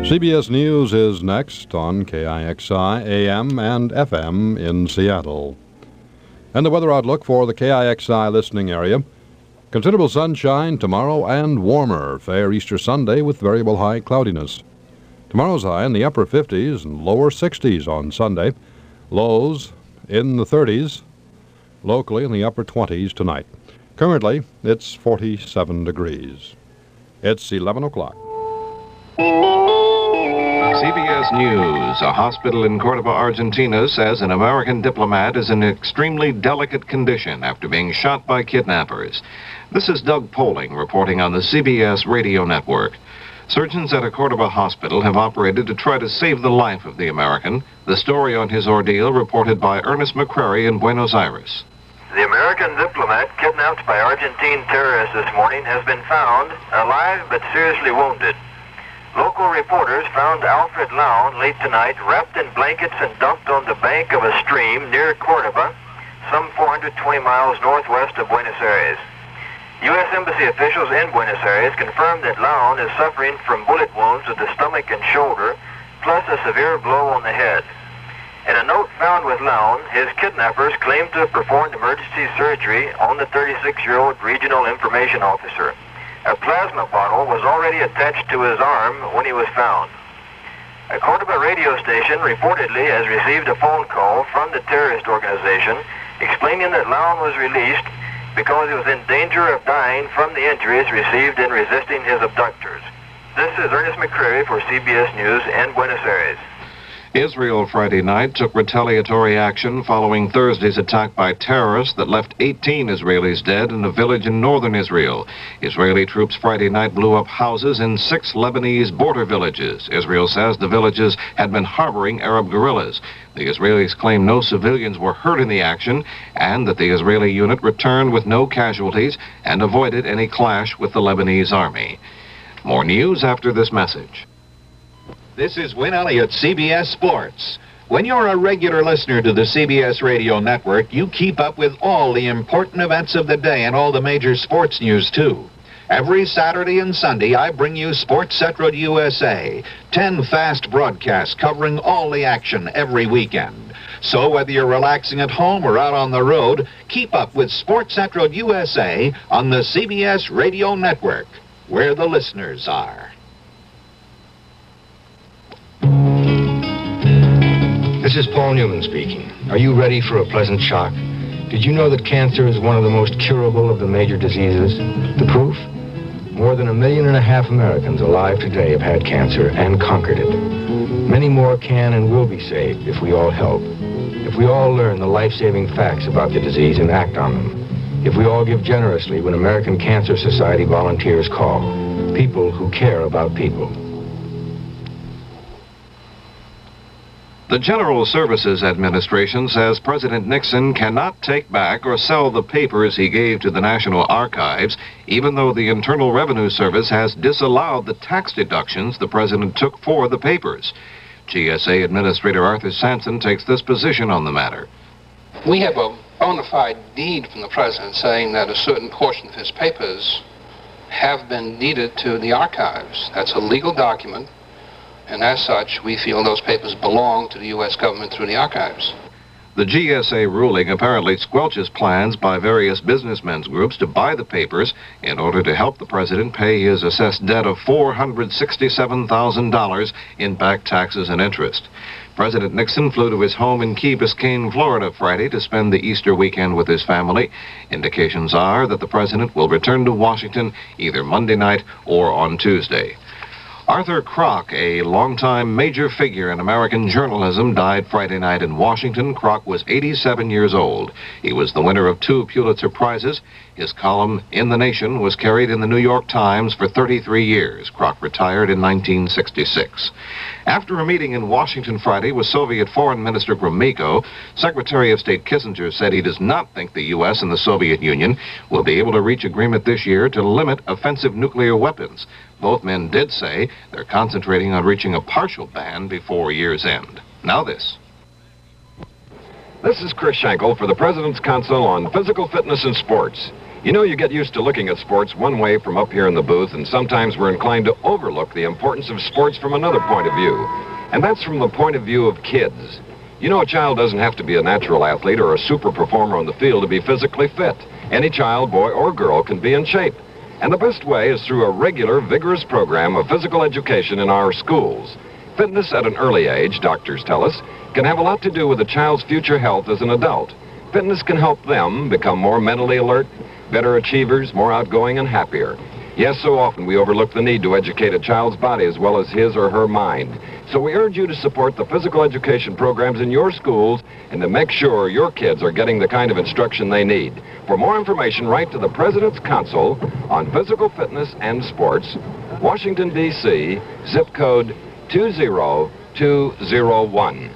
CBS News is next on KIXI AM and FM in Seattle. And the weather outlook for the KIXI listening area. Considerable sunshine tomorrow and warmer. Fair Easter Sunday with variable high cloudiness. Tomorrow's high in the upper 50s and lower 60s on Sunday. Lows in the 30s, locally in the upper 20s tonight. Currently, it's 47 degrees. It's 11 o'clock. CBS News. A hospital in Cordoba, Argentina says an American diplomat is in extremely delicate condition after being shot by kidnappers. This is Doug Poling reporting on the CBS radio network. Surgeons at a Cordoba hospital have operated to try to save the life of the American. The story on his ordeal reported by Ernest McCrary in Buenos Aires. The American diplomat kidnapped by Argentine terrorists this morning has been found alive but seriously wounded. Local reporters found Alfred Laun late tonight wrapped in blankets and dumped on the bank of a stream near Cordoba, some 420 miles northwest of Buenos Aires. U.S. Embassy officials in Buenos Aires confirmed that Laun is suffering from bullet wounds to the stomach and shoulder, plus a severe blow on the head. In a note found with Laun, his kidnappers claimed to have performed emergency surgery on the 36-year-old regional information officer. A plasma bottle was already attached to his arm when he was found. A Cordoba radio station reportedly has received a phone call from the terrorist organization explaining that Laun was released because he was in danger of dying from the injuries received in resisting his abductors. This is Ernest McCrary for CBS News in Buenos Aires. Israel Friday night took retaliatory action following Thursday's attack by terrorists that left 18 Israelis dead in a village in northern Israel. Israeli troops Friday night blew up houses in 6 Lebanese border villages. Israel says the villages had been harboring Arab guerrillas. The Israelis claim no civilians were hurt in the action and that the Israeli unit returned with no casualties and avoided any clash with the Lebanese army. More news after this message. This is Win Elliott, CBS Sports. When you're a regular listener to the CBS radio network, you keep up with all the important events of the day and all the major sports news, too. Every Saturday and Sunday, I bring you Sports Central USA, 10 fast broadcasts covering all the action every weekend. So whether you're relaxing at home or out on the road, keep up with Sports Central USA on the CBS radio network, where the listeners are. This is Paul Newman speaking. Are you ready for a pleasant shock? Did you know that cancer is one of the most curable of the major diseases? The proof? More than 1.5 million Americans alive today have had cancer and conquered it. Many more can and will be saved if we all help. If we all learn the life-saving facts about the disease and act on them. If we all give generously when American Cancer Society volunteers call. People who care about people. The General Services Administration says President Nixon cannot take back or sell the papers he gave to the National Archives, even though the Internal Revenue Service has disallowed the tax deductions the president took for the papers. GSA Administrator Arthur Sampson takes this position on the matter. We have a bona fide deed from the president saying that a certain portion of his papers have been deeded to the archives. That's a legal document. And as such, we feel those papers belong to the U.S. government through the archives. The GSA ruling apparently squelches plans by various businessmen's groups to buy the papers in order to help the president pay his assessed debt of $467,000 in back taxes and interest. President Nixon flew to his home in Key Biscayne, Florida, Friday to spend the Easter weekend with his family. Indications are that the president will return to Washington either Monday night or on Tuesday. Arthur Kroc, a longtime major figure in American journalism, died Friday night in Washington. Kroc was 87 years old. He was the winner of 2 Pulitzer Prizes. His column, In the Nation, was carried in the New York Times for 33 years. Kroc retired in 1966. After a meeting in Washington Friday with Soviet Foreign Minister Gromyko, Secretary of State Kissinger said he does not think the U.S. and the Soviet Union will be able to reach agreement this year to limit offensive nuclear weapons. Both men did say they're concentrating on reaching a partial ban before year's end. Now this. This is Chris Schenkel for the President's Council on Physical Fitness and Sports. You know, you get used to looking at sports one way from up here in the booth, and sometimes we're inclined to overlook the importance of sports from another point of view. And that's from the point of view of kids. You know, a child doesn't have to be a natural athlete or a super performer on the field to be physically fit. Any child, boy or girl, can be in shape. And the best way is through a regular, vigorous program of physical education in our schools. Fitness at an early age, doctors tell us, can have a lot to do with a child's future health as an adult. Fitness can help them become more mentally alert, better achievers, more outgoing and happier. Yes, so often we overlook the need to educate a child's body as well as his or her mind. So we urge you to support the physical education programs in your schools and to make sure your kids are getting the kind of instruction they need. For more information, write to the President's Council on Physical Fitness and Sports, Washington, D.C., zip code 20201.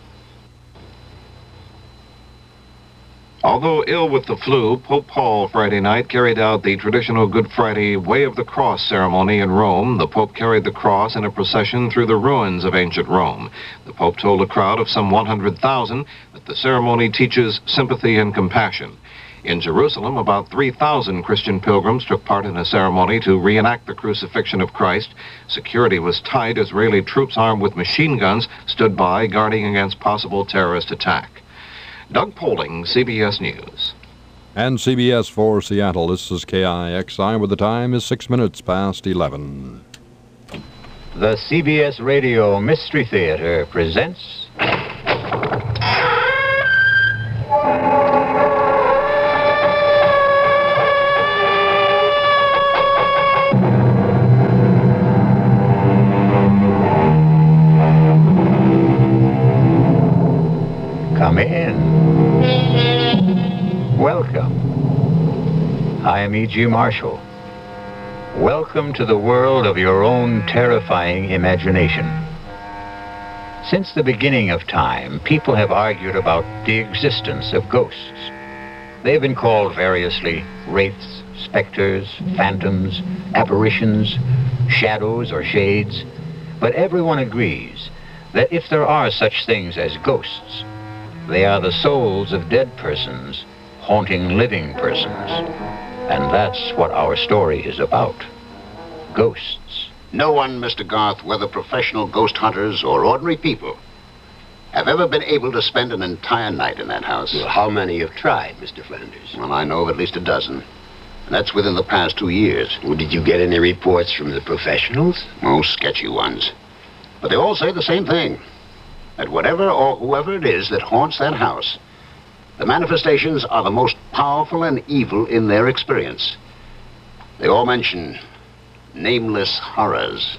Although ill with the flu, Pope Paul Friday night carried out the traditional Good Friday Way of the Cross ceremony in Rome. The Pope carried the cross in a procession through the ruins of ancient Rome. The Pope told a crowd of some 100,000 that the ceremony teaches sympathy and compassion. In Jerusalem, about 3,000 Christian pilgrims took part in a ceremony to reenact the crucifixion of Christ. Security was tight. Israeli troops armed with machine guns stood by, guarding against possible terrorist attack. Doug Poling, CBS News. And CBS for Seattle, this is KIXI, where the time is 6 minutes past 11. The CBS Radio Mystery Theater presents... Come in. Welcome. I am E.G. Marshall. Welcome to the world of your own terrifying imagination. Since the beginning of time, people have argued about the existence of ghosts. They have been called variously wraiths, specters, phantoms, apparitions, shadows, or shades. But everyone agrees that if there are such things as ghosts, they are the souls of dead persons haunting living persons. And that's what our story is about. Ghosts. No one, Mr. Garth, whether professional ghost hunters or ordinary people, have ever been able to spend an entire night in that house. Well, how many have tried, Mr. Flanders? Well, I know of at least a dozen. And that's within the past 2 years. Well, did you get any reports from the professionals? Most sketchy ones. But they all say the same thing. That whatever or whoever it is that haunts that house, the manifestations are the most powerful and evil in their experience. They all mention nameless horrors.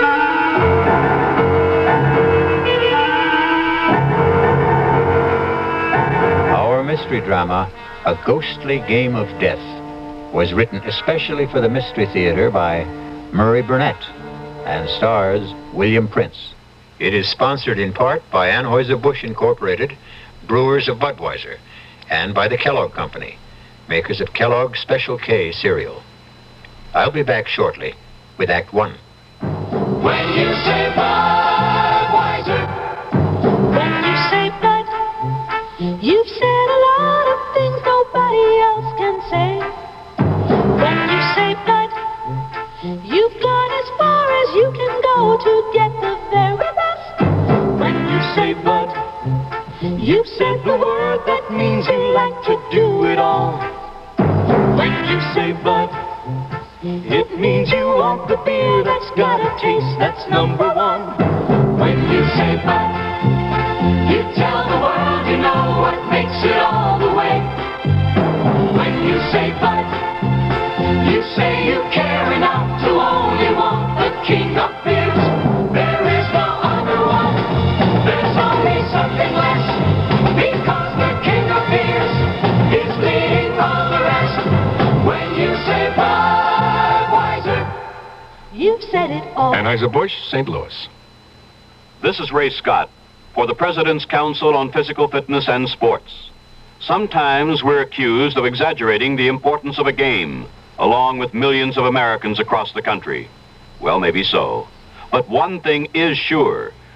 Our mystery drama, A Ghostly Game of Death, was written especially for the Mystery Theater by Murray Burnett and stars William Prince. It is sponsored in part by Anheuser-Busch Incorporated, brewers of Budweiser, and by the Kellogg Company, makers of Kellogg's Special K cereal. I'll be back shortly with Act One. When you say Budweiser, when you say Bud, you've said a lot of things nobody else can say. When you say Bud, you've gone as far as you can go to get the very best. When you say Bud, you've said the word that means you like to do it all. When you say Bud, it means you want the beer that's got a taste that's number one. When you say Bud, you tell the world you know what makes it all the way. When you say Bud, you say you care enough to only want the king of beers. There is no other one. There's only something less, because the king of beers is leading all the rest. When you say Budweiser, you've said it all. Anheuser-Busch, St. Louis. This is Ray Scott for the President's Council on Physical Fitness and Sports. Sometimes we're accused of exaggerating the importance of a game, along with millions of Americans across the country. Well, maybe so. But one thing is sure.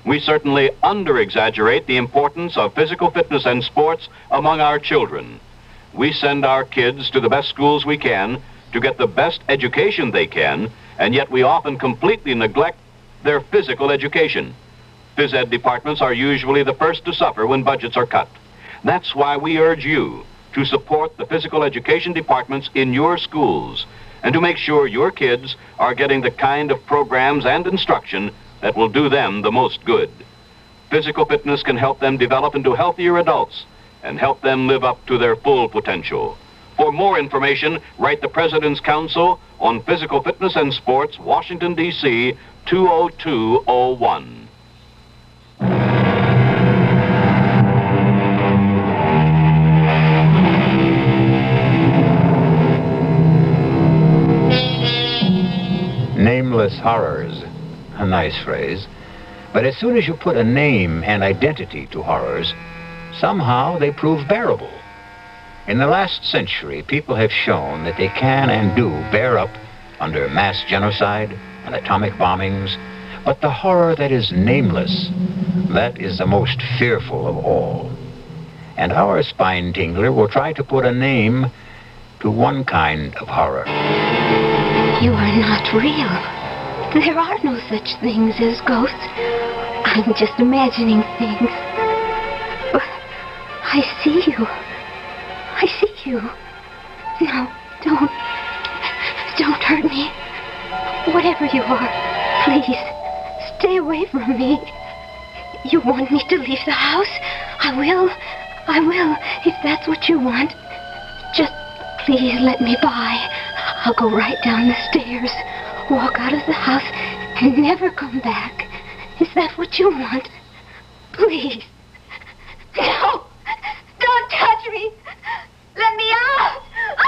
We certainly under-exaggerate the importance of physical fitness and sports among our children. We send our kids to the best schools we can to get the best education they can, and yet we often completely neglect their physical education. Phys ed departments are usually the first to suffer when budgets are cut. That's why we urge you to support the physical education departments in your schools and to make sure your kids are getting the kind of programs and instruction that will do them the most good. Physical fitness can help them develop into healthier adults and help them live up to their full potential. For more information, write the President's Council on Physical Fitness and Sports, Washington, D.C., 20201. Nameless horrors. A nice phrase. But as soon as you put a name and identity to horrors, somehow they prove bearable. In the last century, people have shown that they can and do bear up under mass genocide and atomic bombings, but the horror that is nameless, that is the most fearful of all. And our spine tingler will try to put a name to one kind of horror. You are not real. There are no such things as ghosts. I'm just imagining things. But I see you. I see you. No, don't hurt me. Whatever you are, please, stay away from me. You want me to leave the house? I will, if that's what you want. Just please let me by. I'll go right down the stairs, walk out of the house, and never come back. Is that what you want? Please. No! Don't touch me! Let me out!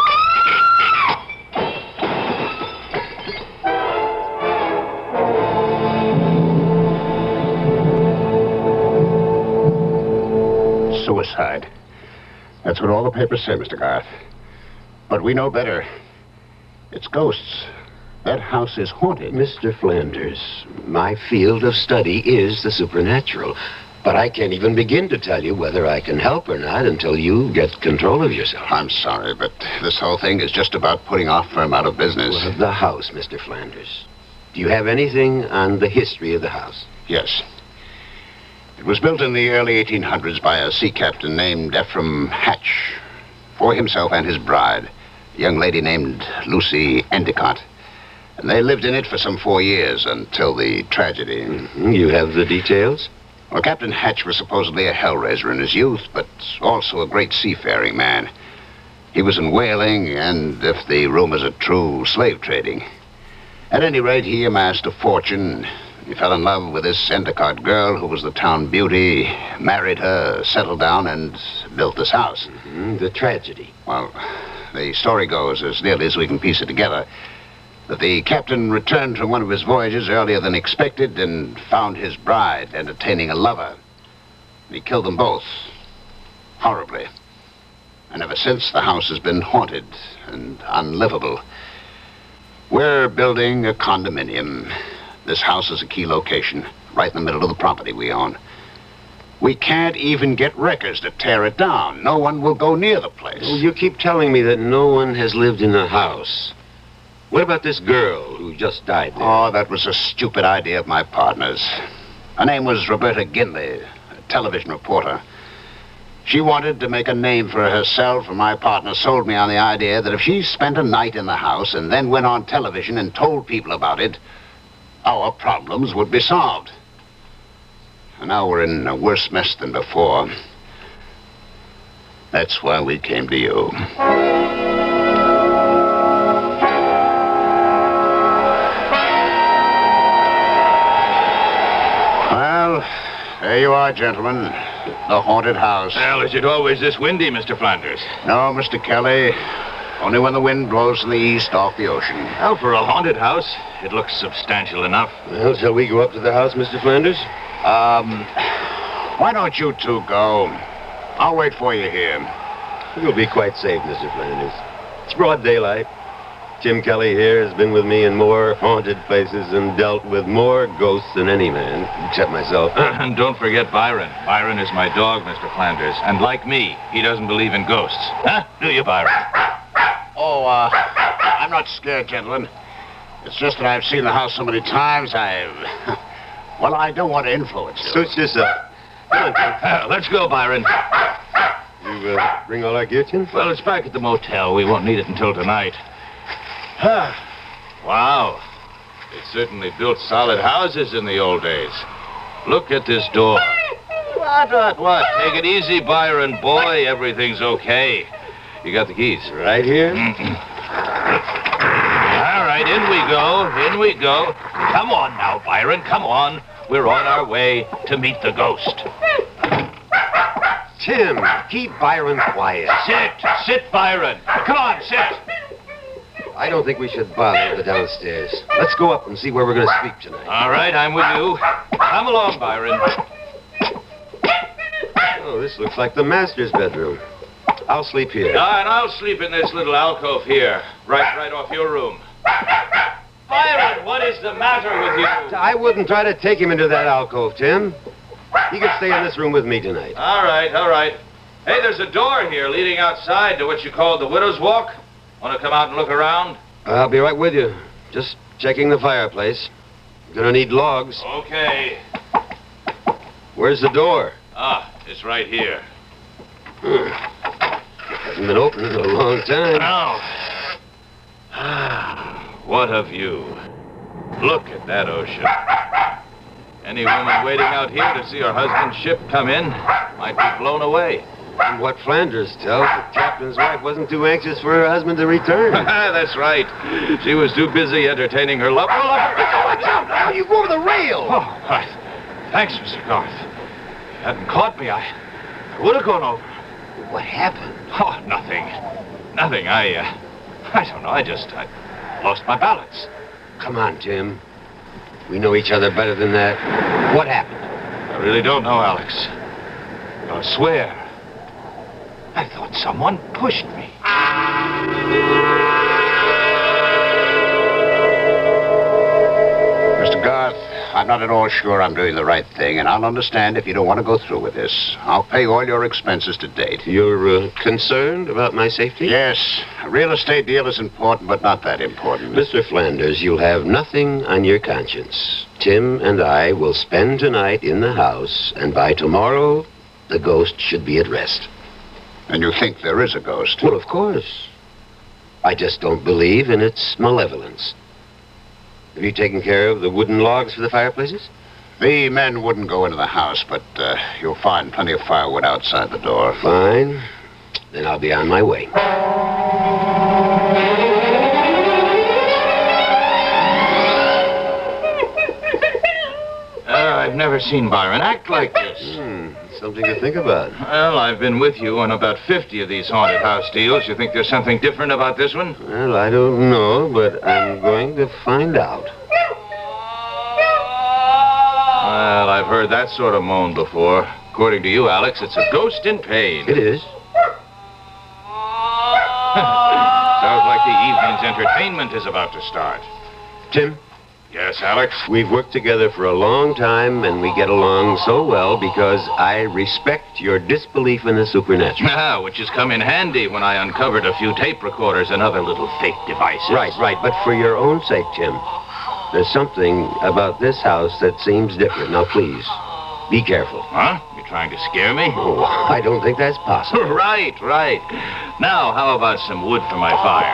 Suicide. That's what all the papers say, Mr. Garth. But we know better. It's ghosts. That house is haunted. Mr. Flanders, my field of study is the supernatural. But I can't even begin to tell you whether I can help or not until you get control of yourself. I'm sorry, but this whole thing is just about putting our firm out of business. Well, the house, Mr. Flanders. Do you have anything on the history of the house? Yes. It was built in the early 1800s by a sea captain named Ephraim Hatch for himself and his bride, a young lady named Lucy Endicott. And they lived in it for some 4 years until the tragedy. Mm-hmm. You have the details? Well, Captain Hatch was supposedly a hellraiser in his youth, but also a great seafaring man. He was in whaling and, if the rumors are true, slave trading. At any rate, he amassed a fortune. He fell in love with this Endicott girl who was the town beauty, married her, settled down, and built this house. Mm-hmm. The tragedy. Well, the story goes, as nearly as we can piece it together, that the captain returned from one of his voyages earlier than expected and found his bride entertaining a lover. And he killed them both. Horribly. And ever since, the house has been haunted and unlivable. We're building a condominium. This house is a key location, right in the middle of the property we own. We can't even get wreckers to tear it down. No one will go near the place. Well, you keep telling me that no one has lived in the house. What about this girl who just died there? Oh, that was a stupid idea of my partner's. Her name was Roberta Ginley, a television reporter. She wanted to make a name for herself, and my partner sold me on the idea that if she spent a night in the house and then went on television and told people about it, our problems would be solved. And now we're in a worse mess than before. That's why we came to you. Well, there you are, gentlemen. The haunted house. Well, is it always this windy, Mr. Flanders? No, Mr. Kelly. Only when the wind blows from the east off the ocean. Well, for a haunted house, it looks substantial enough. Well, shall we go up to the house, Mr. Flanders? Why don't you two go? I'll wait for you here. You'll be quite safe, Mr. Flanders. It's broad daylight. Jim Kelly here has been with me in more haunted places and dealt with more ghosts than any man, except myself. And don't forget Byron. Byron is my dog, Mr. Flanders. And like me, he doesn't believe in ghosts. Huh? Do you, Byron? Oh, I'm not scared, gentlemen. It's just that I've seen the house so many times, well, I don't want to influence you. Suits yourself. Come on, Tim. Let's go, Byron. You bring all our gear, Tim? Well, it's back at the motel. We won't need it until tonight. Wow. They certainly built solid houses in the old days. Look at this door. What? Take it easy, Byron, boy. Everything's okay. You got the keys? Right here. All right, in we go. Come on now, Byron, come on. We're on our way to meet the ghost. Tim, keep Byron quiet. Sit, Byron. Come on, sit. I don't think we should bother the downstairs. Let's go up and see where we're going to sleep tonight. All right, I'm with you. Come along, Byron. Oh, this looks like the master's bedroom. I'll sleep here. And I'll sleep in this little alcove here, right off your room. Byron, what is the matter with you? I wouldn't try to take him into that alcove, Tim. He can stay in this room with me tonight. All right. Hey, there's a door here leading outside to what you call the Widow's Walk. Want to come out and look around? I'll be right with you. Just checking the fireplace. Gonna need logs. Okay. Where's the door? It's right here. Hasn't been open in a long time. Now. What a view. Look at that ocean. Any woman waiting out here to see her husband's ship come in might be blown away. From what Flanders tells, the captain's wife wasn't too anxious for her husband to return. That's right. She was too busy entertaining her lover. Watch out now! You go over the rail! Oh, right. Thanks, Mr. Garth. If you hadn't caught me, I would have gone over. What happened? Oh, nothing. I don't know. I lost my balance. Come on, Tim. We know each other better than that. What happened? I really don't know, Alex. I'll swear. I thought someone pushed me. Mr. Garth, I'm not at all sure I'm doing the right thing, and I'll understand if you don't want to go through with this. I'll pay all your expenses to date. You're concerned about my safety? Yes. A real estate deal is important, but not that important. Mr. Flanders, you'll have nothing on your conscience. Tim and I will spend tonight in the house, and by tomorrow, the ghost should be at rest. And you think there is a ghost? Well, of course. I just don't believe in its malevolence. Have you taken care of the wooden logs for the fireplaces? The men wouldn't go into the house, but you'll find plenty of firewood outside the door. Fine. Then I'll be on my way. I've never seen Byron act like this. Something to think about. Well, I've been with you on about 50 of these haunted house deals. You think there's something different about this one? Well, I don't know, but I'm going to find out. Well, I've heard that sort of moan before. According to you, Alex, it's a ghost in pain. It is. Sounds like the evening's entertainment is about to start. Tim? Yes, Alex? We've worked together for a long time, and we get along so well because I respect your disbelief in the supernatural. Which has come in handy when I uncovered a few tape recorders and other little fake devices. Right. But for your own sake, Tim, there's something about this house that seems different. Now, please, be careful. Huh? You trying to scare me? Oh, I don't think that's possible. Right. Now, how about some wood for my fire?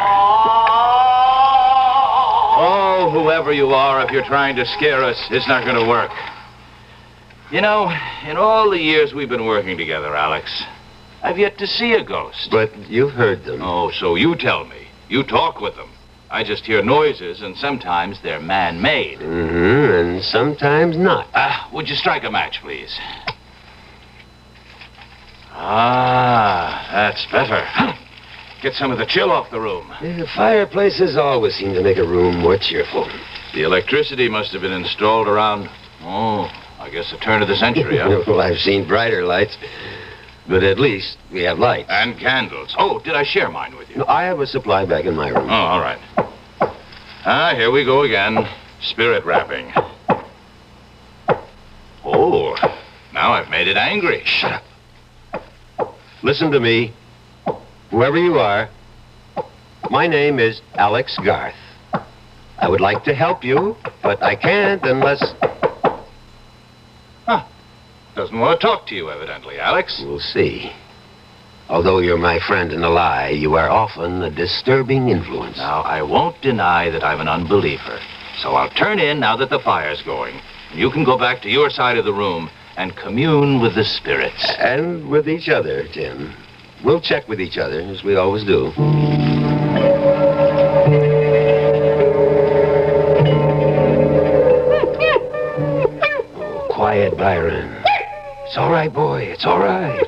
Oh, whoever you are, if you're trying to scare us, it's not going to work. You know, in all the years we've been working together, Alex, I've yet to see a ghost. But you've heard them. Oh, so you tell me. You talk with them. I just hear noises, and sometimes they're man-made. And sometimes not. Would you strike a match, please? That's better. Get some of the chill off the room. The fireplaces always seem to make a room more cheerful. The electricity must have been installed around, I guess the turn of the century, huh? Well, I've seen brighter lights, but at least we have lights. And candles. Oh, did I share mine with you? No, I have a supply back in my room. Oh, all right. Ah, here we go again. Spirit rapping. Oh, now I've made it angry. Shut up. Listen to me. Whoever you are, my name is Alex Garth. I would like to help you, but I can't unless... Doesn't want to talk to you, evidently, Alex. We'll see. Although you're my friend in a lie, you are often a disturbing influence. Now, I won't deny that I'm an unbeliever. So I'll turn in now that the fire's going. You can go back to your side of the room and commune with the spirits. And with each other, Tim. We'll check with each other, as we always do. Oh, quiet, Byron. It's all right, boy. It's all right.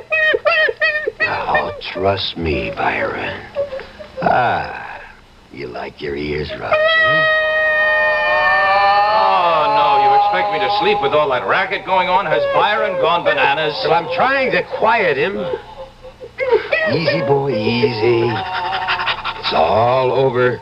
Now, trust me, Byron. Ah, you like your ears rubbed, eh? Oh, no, you expect me to sleep with all that racket going on? Has Byron gone bananas? Well, I'm trying to quiet him. Easy, boy, easy. It's all over.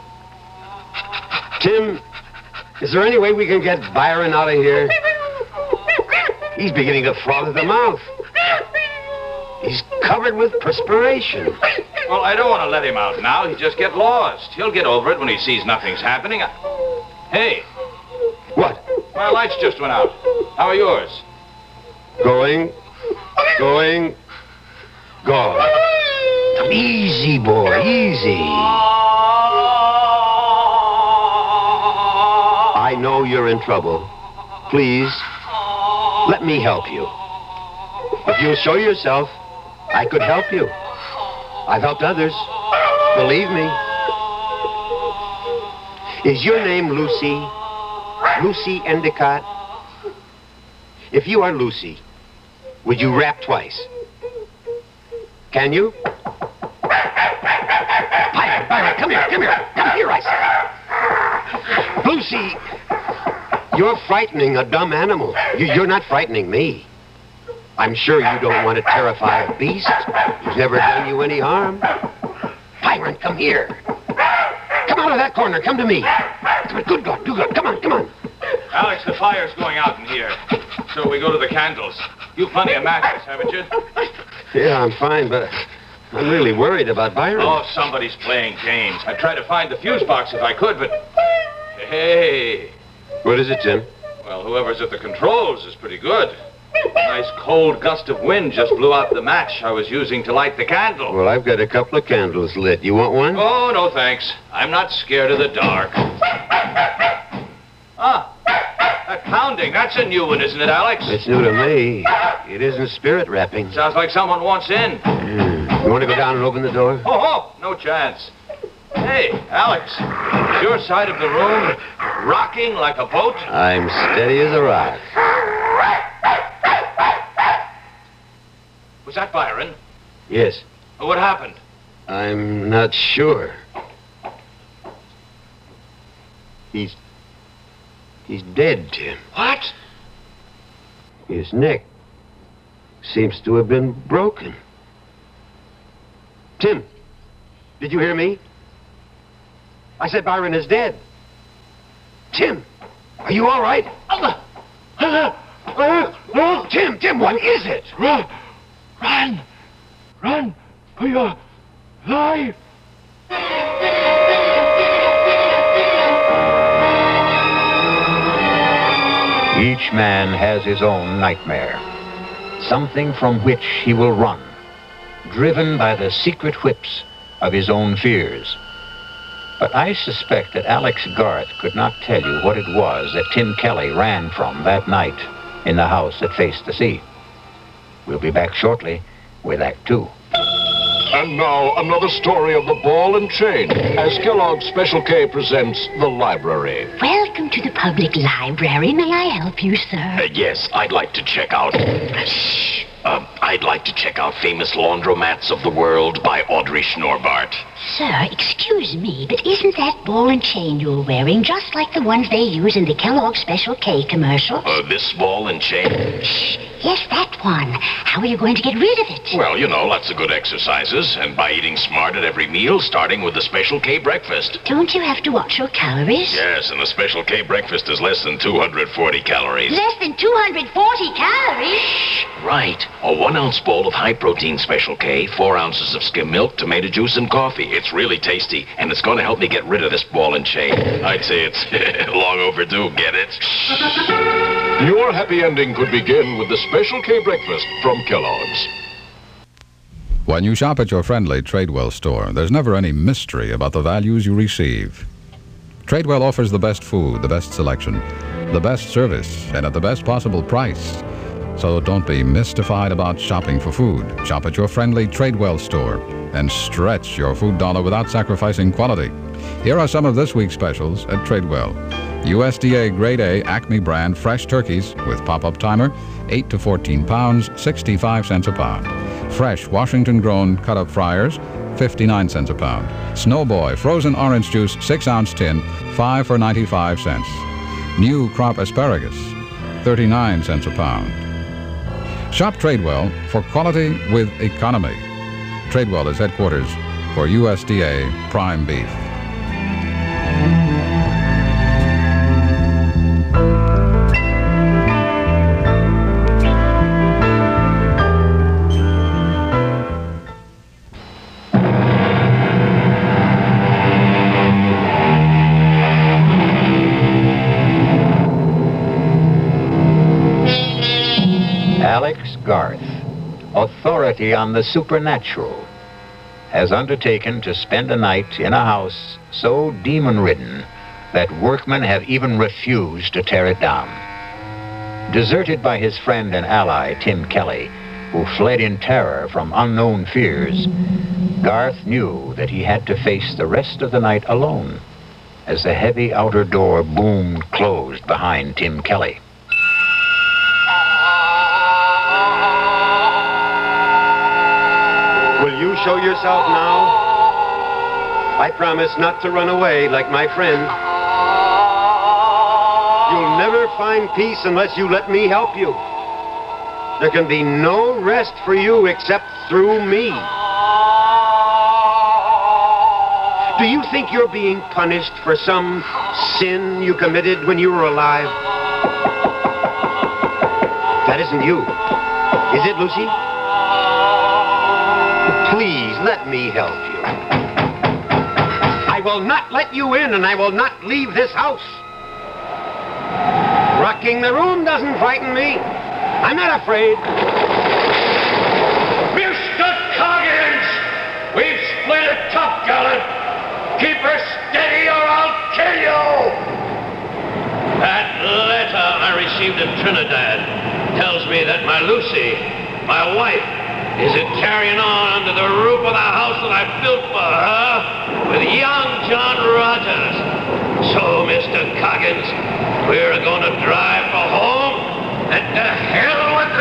Tim, is there any way we can get Byron out of here? He's beginning to froth at the mouth. He's covered with perspiration. Well, I don't want to let him out now. He'll just get lost. He'll get over it when he sees nothing's happening. Hey. What? My lights just went out. How are yours? Going. Easy, boy, easy. I know you're in trouble. Please, let me help you. If you'll show yourself, I could help you. I've helped others. Believe me. Is your name Lucy? Lucy Endicott? If you are Lucy, would you rap twice? Can you? Byron, come here, I say. Lucy, you're frightening a dumb animal. You're not frightening me. I'm sure you don't want to terrify a beast who's never done you any harm. Byron, come here. Come out of that corner. Come to me. Good God, do good. Come on. Alex, the fire's going out in here. So we go to the candles. You've plenty of matches, haven't you? Yeah, I'm fine, but I'm really worried about Byron. Oh, somebody's playing games. I'd try to find the fuse box if I could, but... Hey. What is it, Jim? Well, whoever's at the controls is pretty good. A nice cold gust of wind just blew out the match I was using to light the candle. Well, I've got a couple of candles lit. You want one? Oh, no, thanks. I'm not scared of the dark. That pounding, that's a new one, isn't it, Alex? It's new to me. It isn't spirit rapping. Sounds like someone wants in. You want to go down and open the door? Oh, no chance. Hey, Alex, is your side of the room rocking like a boat? I'm steady as a rock. Was that Byron? Yes. What happened? I'm not sure. He's dead, Tim. What? His neck seems to have been broken. Tim, did you hear me? I said Byron is dead. Tim, are you all right? Tim, what is it? Run for your life. Each man has his own nightmare, something from which he will run, driven by the secret whips of his own fears. But I suspect that Alex Garth could not tell you what it was that Tim Kelly ran from that night in the house that faced the sea. We'll be back shortly with Act Two. And now, another story of the ball and chain, as Kellogg's Special K presents The Library. Welcome to the public library. May I help you, sir? Yes, I'd like to check out. Shh. I'd like to check out Famous Laundromats of the World by Audrey Schnorbart. Sir, excuse me, but isn't that ball and chain you're wearing just like the ones they use in the Kellogg's Special K commercials? This ball and chain? Shh. Yes, that one. How are you going to get rid of it? Well, you know, lots of good exercises, and by eating smart at every meal, starting with the Special K breakfast. Don't you have to watch your calories? Yes, and the Special K breakfast is less than 240 calories. Less than 240 calories? Shh, right. A 1-ounce bowl of high-protein Special K, 4 ounces of skim milk, tomato juice, and coffee. It's really tasty, and it's going to help me get rid of this ball and chain. I'd say it's long overdue, get it? Your happy ending could begin with the Special K breakfast from Kellogg's. When you shop at your friendly Tradewell store, there's never any mystery about the values you receive. Tradewell offers the best food, the best selection, the best service, and at the best possible price. So don't be mystified about shopping for food. Shop at your friendly Tradewell store and stretch your food dollar without sacrificing quality. Here are some of this week's specials at Tradewell. USDA Grade A Acme brand fresh turkeys with pop-up timer, 8 to 14 pounds, 65 cents a pound. Fresh Washington-grown cut-up fryers, 59 cents a pound. Snowboy frozen orange juice 6-ounce tin, 5 for 95 cents. New crop asparagus, 39 cents a pound. Shop Tradewell for quality with economy. Tradewell is headquarters for USDA prime beef. Alex Garth, authority on the supernatural, has undertaken to spend a night in a house so demon-ridden that workmen have even refused to tear it down. Deserted by his friend and ally, Tim Kelly, who fled in terror from unknown fears, Garth knew that he had to face the rest of the night alone as the heavy outer door boomed closed behind Tim Kelly. Will you show yourself now? I promise not to run away like my friend. You'll never find peace unless you let me help you. There can be no rest for you except through me. Do you think you're being punished for some sin you committed when you were alive? That isn't you. Is it, Lucy? Please, let me help you. I will not let you in, and I will not leave this house. Rocking the room doesn't frighten me. I'm not afraid. Mr. Coggins! We've split a top gallant. Keep her steady or I'll kill you! That letter I received in Trinidad tells me that my Lucy, my wife, isn't carrying on under the roof of the house that I built for her with young John Rogers. So, Mr. Coggins, we're going to drive for home and to hell with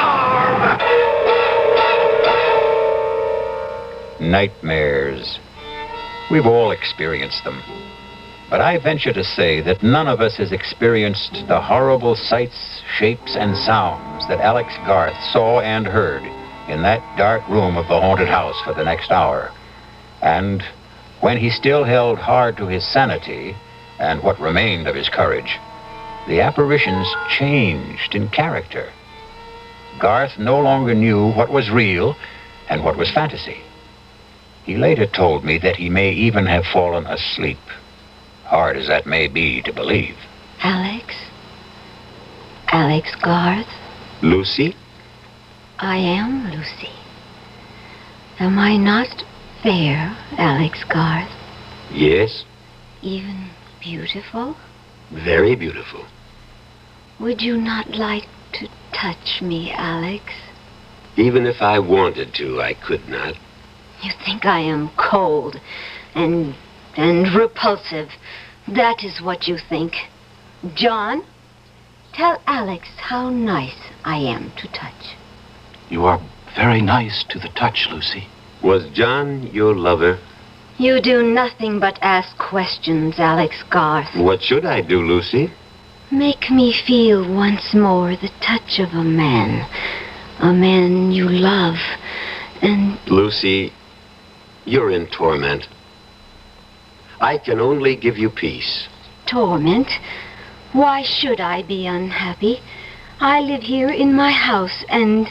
the storm! Nightmares. We've all experienced them. But I venture to say that none of us has experienced the horrible sights, shapes, and sounds that Alex Garth saw and heard in that dark room of the haunted house for the next hour. And when he still held hard to his sanity and what remained of his courage, the apparitions changed in character. Garth no longer knew what was real and what was fantasy. He later told me that he may even have fallen asleep, hard as that may be to believe. Alex? Alex Garth? Lucy? I am Lucy. Am I not fair, Alex Garth? Yes. Even beautiful? Very beautiful. Would you not like to touch me, Alex? Even if I wanted to, I could not. You think I am cold and repulsive. That is what you think. John, tell Alex how nice I am to touch. You are very nice to the touch, Lucy. Was John your lover? You do nothing but ask questions, Alex Garth. What should I do, Lucy? Make me feel once more the touch of a man you love, and... Lucy, you're in torment. I can only give you peace. Torment? Why should I be unhappy? I live here in my house, and...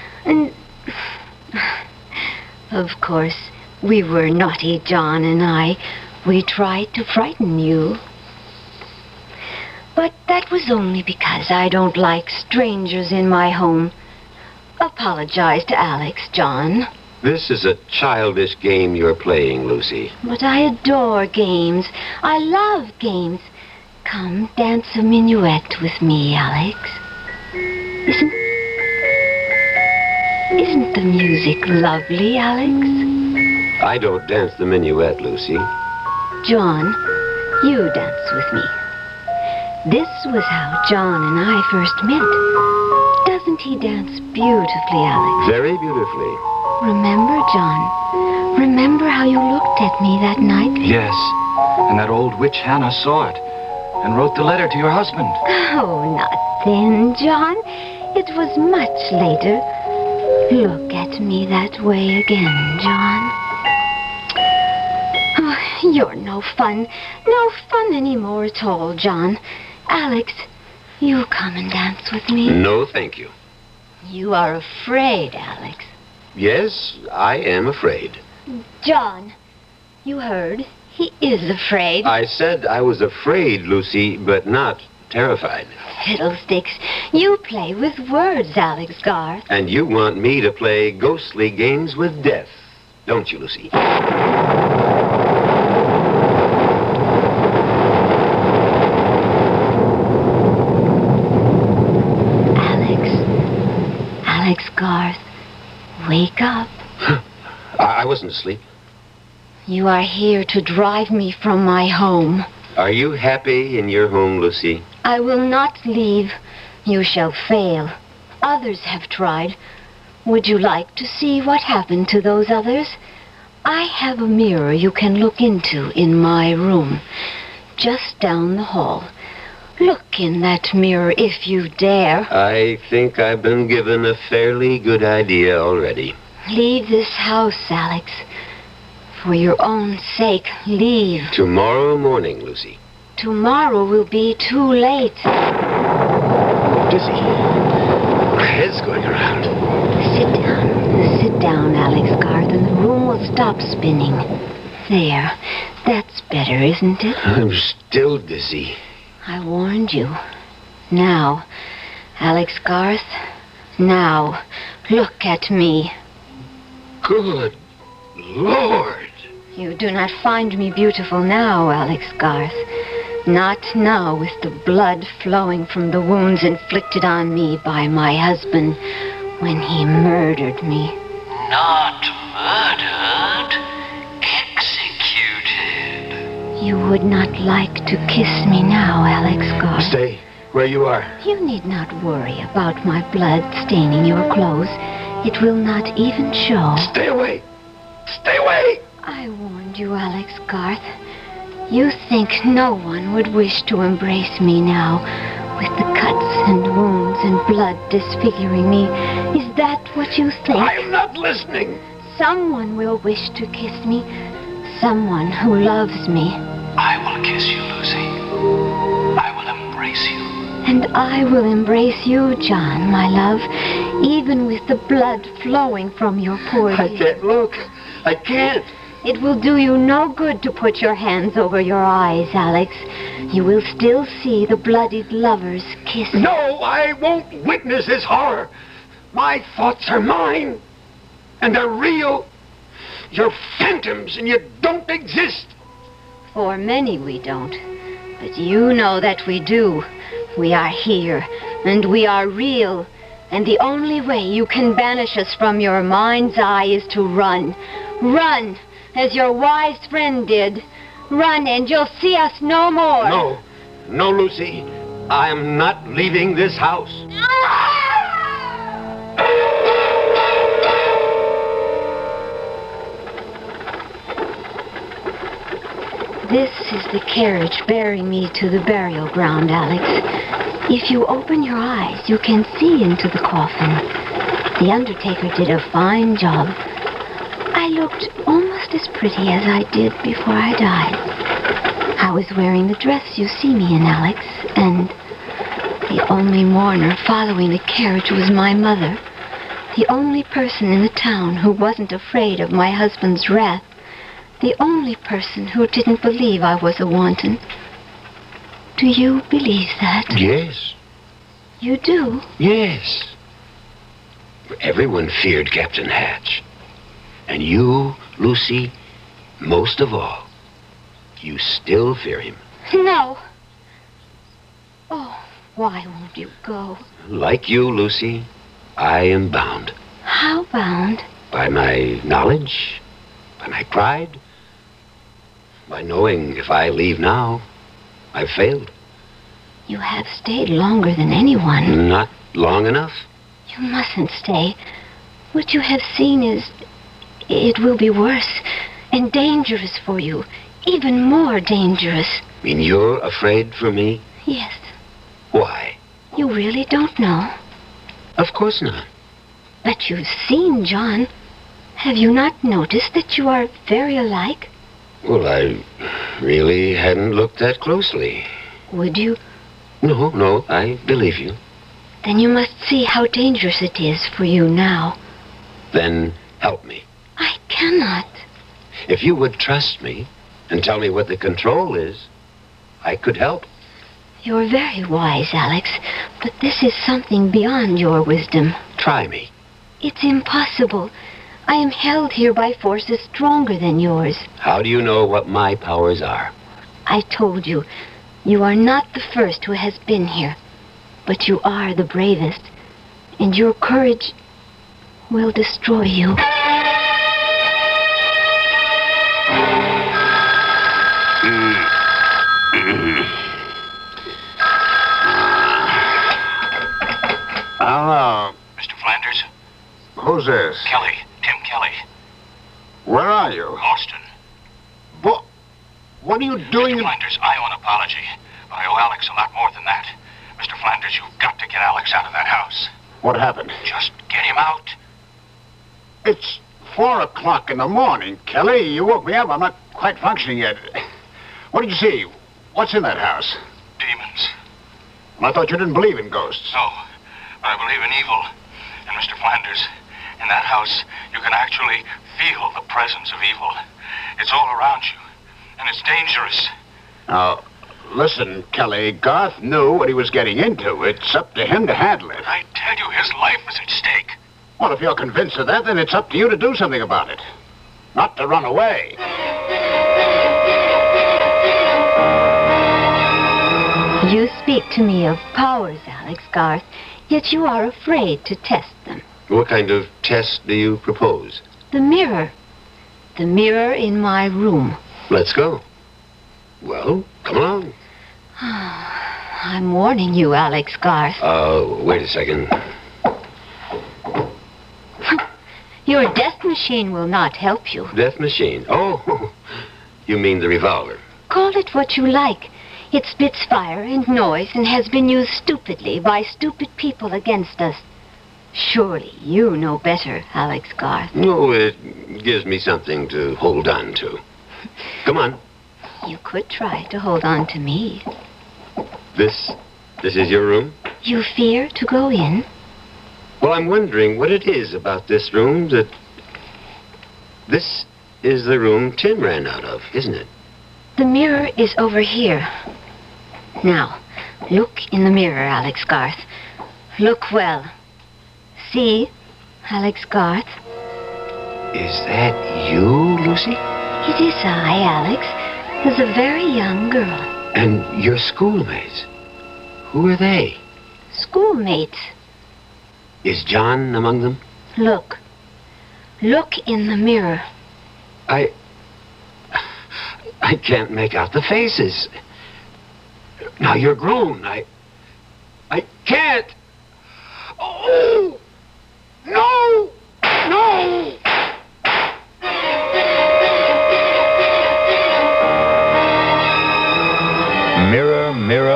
Of course, we were naughty, John and I. We tried to frighten you. But that was only because I don't like strangers in my home. Apologize to Alex, John. This is a childish game you're playing, Lucy. But I adore games. I love games. Come, dance a minuet with me, Alex. Isn't the music lovely, Alex? I don't dance the minuet, Lucy. John, you dance with me. This was how John and I first met. Doesn't he dance beautifully, Alex? Very beautifully. Remember, John? Remember how you looked at me that night? Yes, and that old witch Hannah saw it and wrote the letter to your husband. Oh, not then, John. It was much later. Look at me that way again, John. Oh, you're no fun. No fun anymore at all, John. Alex, you come and dance with me. No, thank you. You are afraid, Alex. Yes, I am afraid. John, you heard. He is afraid. I said I was afraid, Lucy, but not terrified. Fiddlesticks. You play with words, Alex Garth. And you want me to play ghostly games with death, don't you, Lucy? Alex Garth, wake up. I wasn't asleep. You are here to drive me from my home. Are you happy in your home, Lucy? I will not leave. You shall fail. Others have tried. Would you like to see what happened to those others? I have a mirror you can look into in my room, just down the hall. Look in that mirror if you dare. I think I've been given a fairly good idea already. Leave this house, Alex. For your own sake, leave. Tomorrow morning, Lucy. Tomorrow will be too late. Dizzy. My head's going around. Sit down, Alex Garth, and the room will stop spinning. There. That's better, isn't it? I'm still dizzy. I warned you. Now, Alex Garth, now, look at me. Good Lord. You do not find me beautiful now, Alex Garth. Not now with the blood flowing from the wounds inflicted on me by my husband when he murdered me. Not murdered, executed. You would not like to kiss me now, Alex Garth. Stay where you are. You need not worry about my blood staining your clothes. It will not even show. Stay away! Stay away! I warned you, Alex Garth. You think no one would wish to embrace me now, with the cuts and wounds and blood disfiguring me. Is that what you think? I'm not listening. Someone will wish to kiss me. Someone who loves me. I will kiss you, Lucy. I will embrace you. And I will embrace you, John, my love, even with the blood flowing from your poor I can't look. I can't. It will do you no good to put your hands over your eyes, Alex. You will still see the bloodied lovers kiss. No, I won't witness this horror. My thoughts are mine, and they're real. You're phantoms, and you don't exist. For many we don't, but you know that we do. We are here, and we are real. And the only way you can banish us from your mind's eye is to run. Run, as your wise friend did. Run, and you'll see us no more. No. No, Lucy. I am not leaving this house. This is the carriage bearing me to the burial ground, Alex. If you open your eyes, you can see into the coffin. The undertaker did a fine job. I looked almost as pretty as I did before I died. I was wearing the dress you see me in, Alex, and the only mourner following the carriage was my mother, the only person in the town who wasn't afraid of my husband's wrath, the only person who didn't believe I was a wanton. Do you believe that? Yes. You do? Yes. Everyone feared Captain Hatch. And you, Lucy, most of all, you still fear him. No. Oh, why won't you go? Like you, Lucy, I am bound. How bound? By my knowledge, by my pride, by knowing if I leave now, I've failed. You have stayed longer than anyone. Not long enough. You mustn't stay. What you have seen is... it will be worse and dangerous for you. Even more dangerous. I mean, you're afraid for me? Yes. Why? You really don't know? Of course not. But you've seen John. Have you not noticed that you are very alike? Well, I really hadn't looked that closely. Would you? No, I believe you. Then you must see how dangerous it is for you now. Then help me. I cannot. If you would trust me and tell me what the control is, I could help. You're very wise, Alex, but this is something beyond your wisdom. Try me. It's impossible. I am held here by forces stronger than yours. How do you know what my powers are? I told you, you are not the first who has been here, but you are the bravest, and your courage will destroy you. Hello. Mr. Flanders? Who's this? Kelly. Tim Kelly. Where are you? Austin. What are you doing? Mr. Flanders, I owe an apology, but I owe Alex a lot more than that. Mr. Flanders, you've got to get Alex out of that house. What happened? Just get him out. It's 4 o'clock in the morning, Kelly. You woke me up. I'm not quite functioning yet. What did you see? What's in that house? Demons. Well, I thought you didn't believe in ghosts. No, but I believe in evil. And Mr. Flanders, in that house, you can actually feel the presence of evil. It's all around you, and it's dangerous. Now, listen, Kelly, Garth knew what he was getting into. It's up to him to handle it. I tell you, his life is at stake. Well, if you're convinced of that, then it's up to you to do something about it. Not to run away. You speak to me of powers, Alex Garth, yet you are afraid to test them. What kind of test do you propose? The mirror. The mirror in my room. Let's go. Well, come along. I'm warning you, Alex Garth. Wait a second. Your death machine will not help you. Death machine? Oh, you mean the revolver? Call it what you like. It spits fire and noise and has been used stupidly by stupid people against us. Surely you know better, Alex Garth. No, it gives me something to hold on to. Come on. You could try to hold on to me. This is your room? You fear to go in? Well, I'm wondering what it is about this room that... This is the room Tim ran out of, isn't it? The mirror is over here. Now, look in the mirror, Alex Garth. Look well. See, Alex Garth? Is that you, Lucy? It is I, Alex, as a very young girl. And your schoolmates? Who are they? Schoolmates. Is John among them? Look. Look in the mirror. I can't make out the faces. Now you're grown. I can't. Oh! No! No!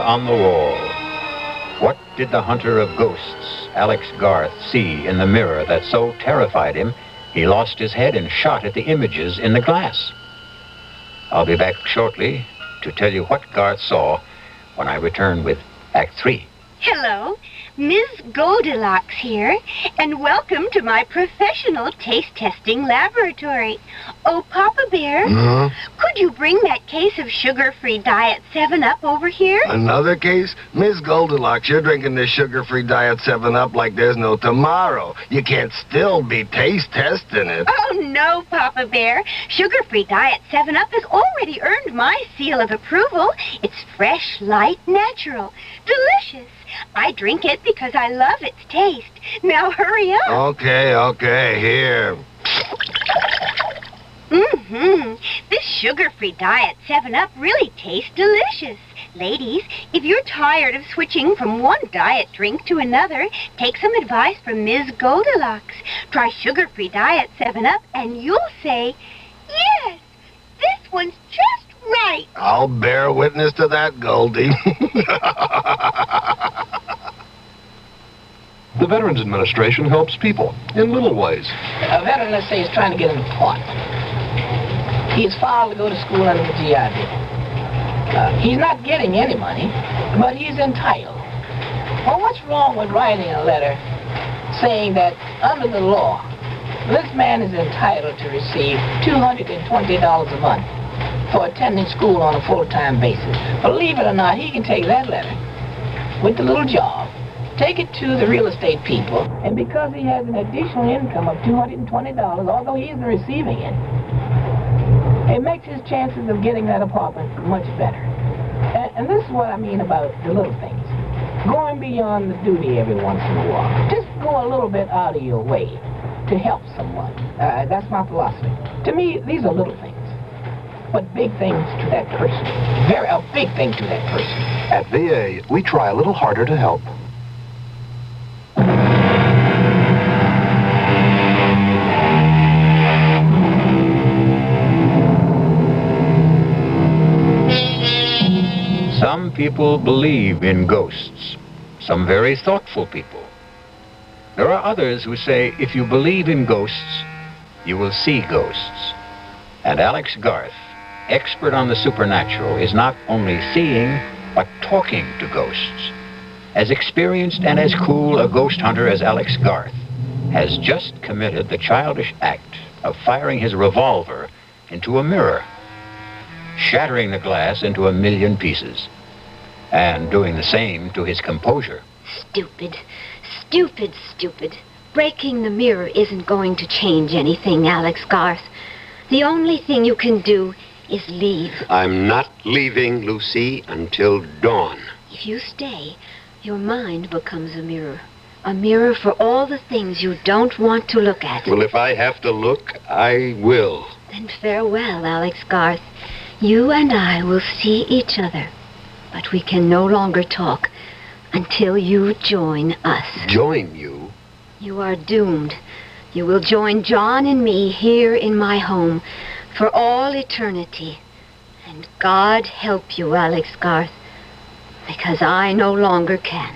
on the wall. What did the hunter of ghosts, Alex Garth, see in the mirror that so terrified him, he lost his head and shot at the images in the glass? I'll be back shortly to tell you what Garth saw when I return with Act 3. Hello, Ms. Goldilocks here, and welcome to my professional taste testing laboratory. Oh, Papa Bear, could you bring that case of sugar-free Diet 7-Up over here? Another case? Miss Goldilocks, you're drinking this sugar-free Diet 7-Up like there's no tomorrow. You can't still be taste testing it. Oh, no, Papa Bear. Sugar-free Diet 7-Up has already earned my seal of approval. It's fresh, light, natural, delicious. I drink it because I love its taste. Now hurry up. Okay, here. This sugar-free Diet 7-Up really tastes delicious. Ladies, if you're tired of switching from one diet drink to another, take some advice from Ms. Goldilocks. Try sugar-free Diet 7-Up and you'll say, yes, this one's just right. I'll bear witness to that, Goldie. The Veterans Administration helps people in little ways. A veteran, let's say, is trying to get an appointment. He is filed to go to school under the GI Bill. He's not getting any money, but he's entitled. Well, what's wrong with writing a letter saying that under the law, this man is entitled to receive $220 a month for attending school on a full-time basis? Believe it or not, he can take that letter with the little job, take it to the real estate people, and because he has an additional income of $220, although he isn't receiving it, it makes his chances of getting that apartment much better. And this is what I mean about the little things. Going beyond the duty every once in a while. Just go a little bit out of your way to help someone. That's my philosophy. To me, these are little things, but big things to that person. A big thing to that person. At VA, we try a little harder to help. Some people believe in ghosts, some very thoughtful people. There are others who say if you believe in ghosts, you will see ghosts. And Alex Garth, expert on the supernatural, is not only seeing, but talking to ghosts. As experienced and as cool a ghost hunter as Alex Garth has just committed the childish act of firing his revolver into a mirror, shattering the glass into 1,000,000 pieces, and doing the same to his composure. Stupid. Stupid, stupid. Breaking the mirror isn't going to change anything, Alex Garth. The only thing you can do is leave. I'm not leaving, Lucy, until dawn. If you stay, your mind becomes a mirror. A mirror for all the things you don't want to look at. Well, if I have to look, I will. Then farewell, Alex Garth. You and I will see each other, but we can no longer talk until you join us. Join you? You are doomed. You will join John and me here in my home for all eternity. And God help you, Alex Garth, because I no longer can.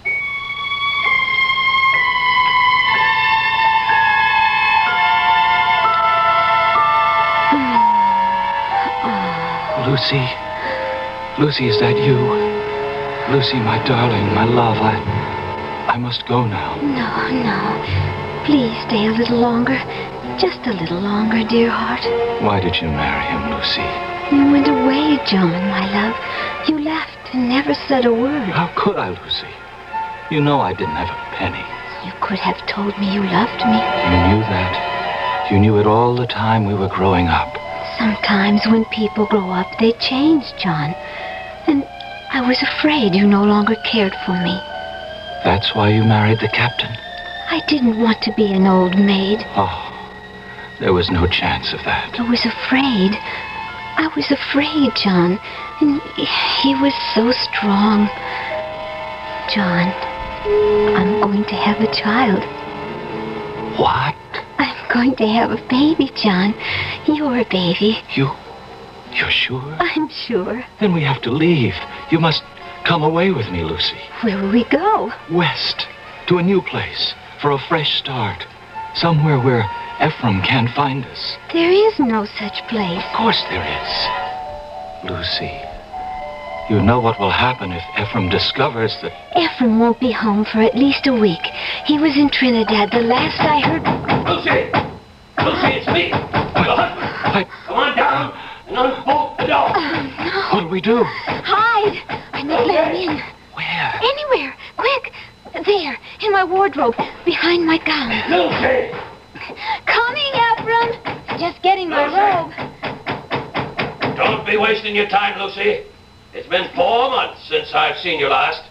Lucy. Lucy, is that you? Lucy, my darling, my love, I must go now. No. Please stay a little longer. Just a little longer, dear heart. Why did you marry him, Lucy? You went away, John, my love. You left and never said a word. How could I, Lucy? You know I didn't have a penny. You could have told me you loved me. You knew that. You knew it all the time we were growing up. Sometimes when people grow up, they change, John. And I was afraid you no longer cared for me. That's why you married the captain? I didn't want to be an old maid. Oh, there was no chance of that. I was afraid. I was afraid, John. And he was so strong. John, I'm going to have a child. What? I'm going to have a baby, John. Your baby. You're sure? I'm sure. Then we have to leave. You must Come away with me, Lucy. Where will we go? West. To a new place. For a fresh start. Somewhere where Ephraim can't find us. There is no such place. Of course there is. Lucy, you know what will happen if Ephraim discovers that... Ephraim won't be home for at least a week. He was in Trinidad the last I heard... Lucy! Lucy, it's me, your husband. Come on down and unbolt the door. No. What do we do? Hide! I must let him in. Where? Anywhere. Quick. There, in my wardrobe, behind my gown. Lucy! Coming, Ephraim. Just getting my robe. Don't be wasting your time, Lucy. It's been 4 months since I've seen you last.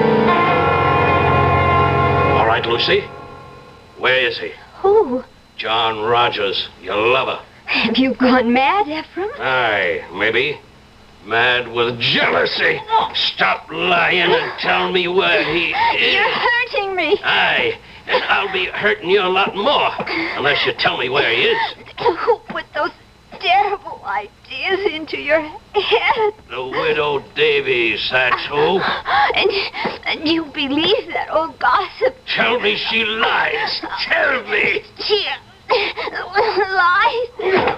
All right, Lucy. Where is he? Who? John Rogers, your lover. Have you gone mad, Ephraim? Aye, maybe. Mad with jealousy. Stop lying and tell me where he is. You're hurting me. Aye, and I'll be hurting you a lot more unless you tell me where he is. Who put those terrible ideas into your head? The widow Davies, that's who. And you believe that old gossip? Tell me she lies. Tell me. She lies?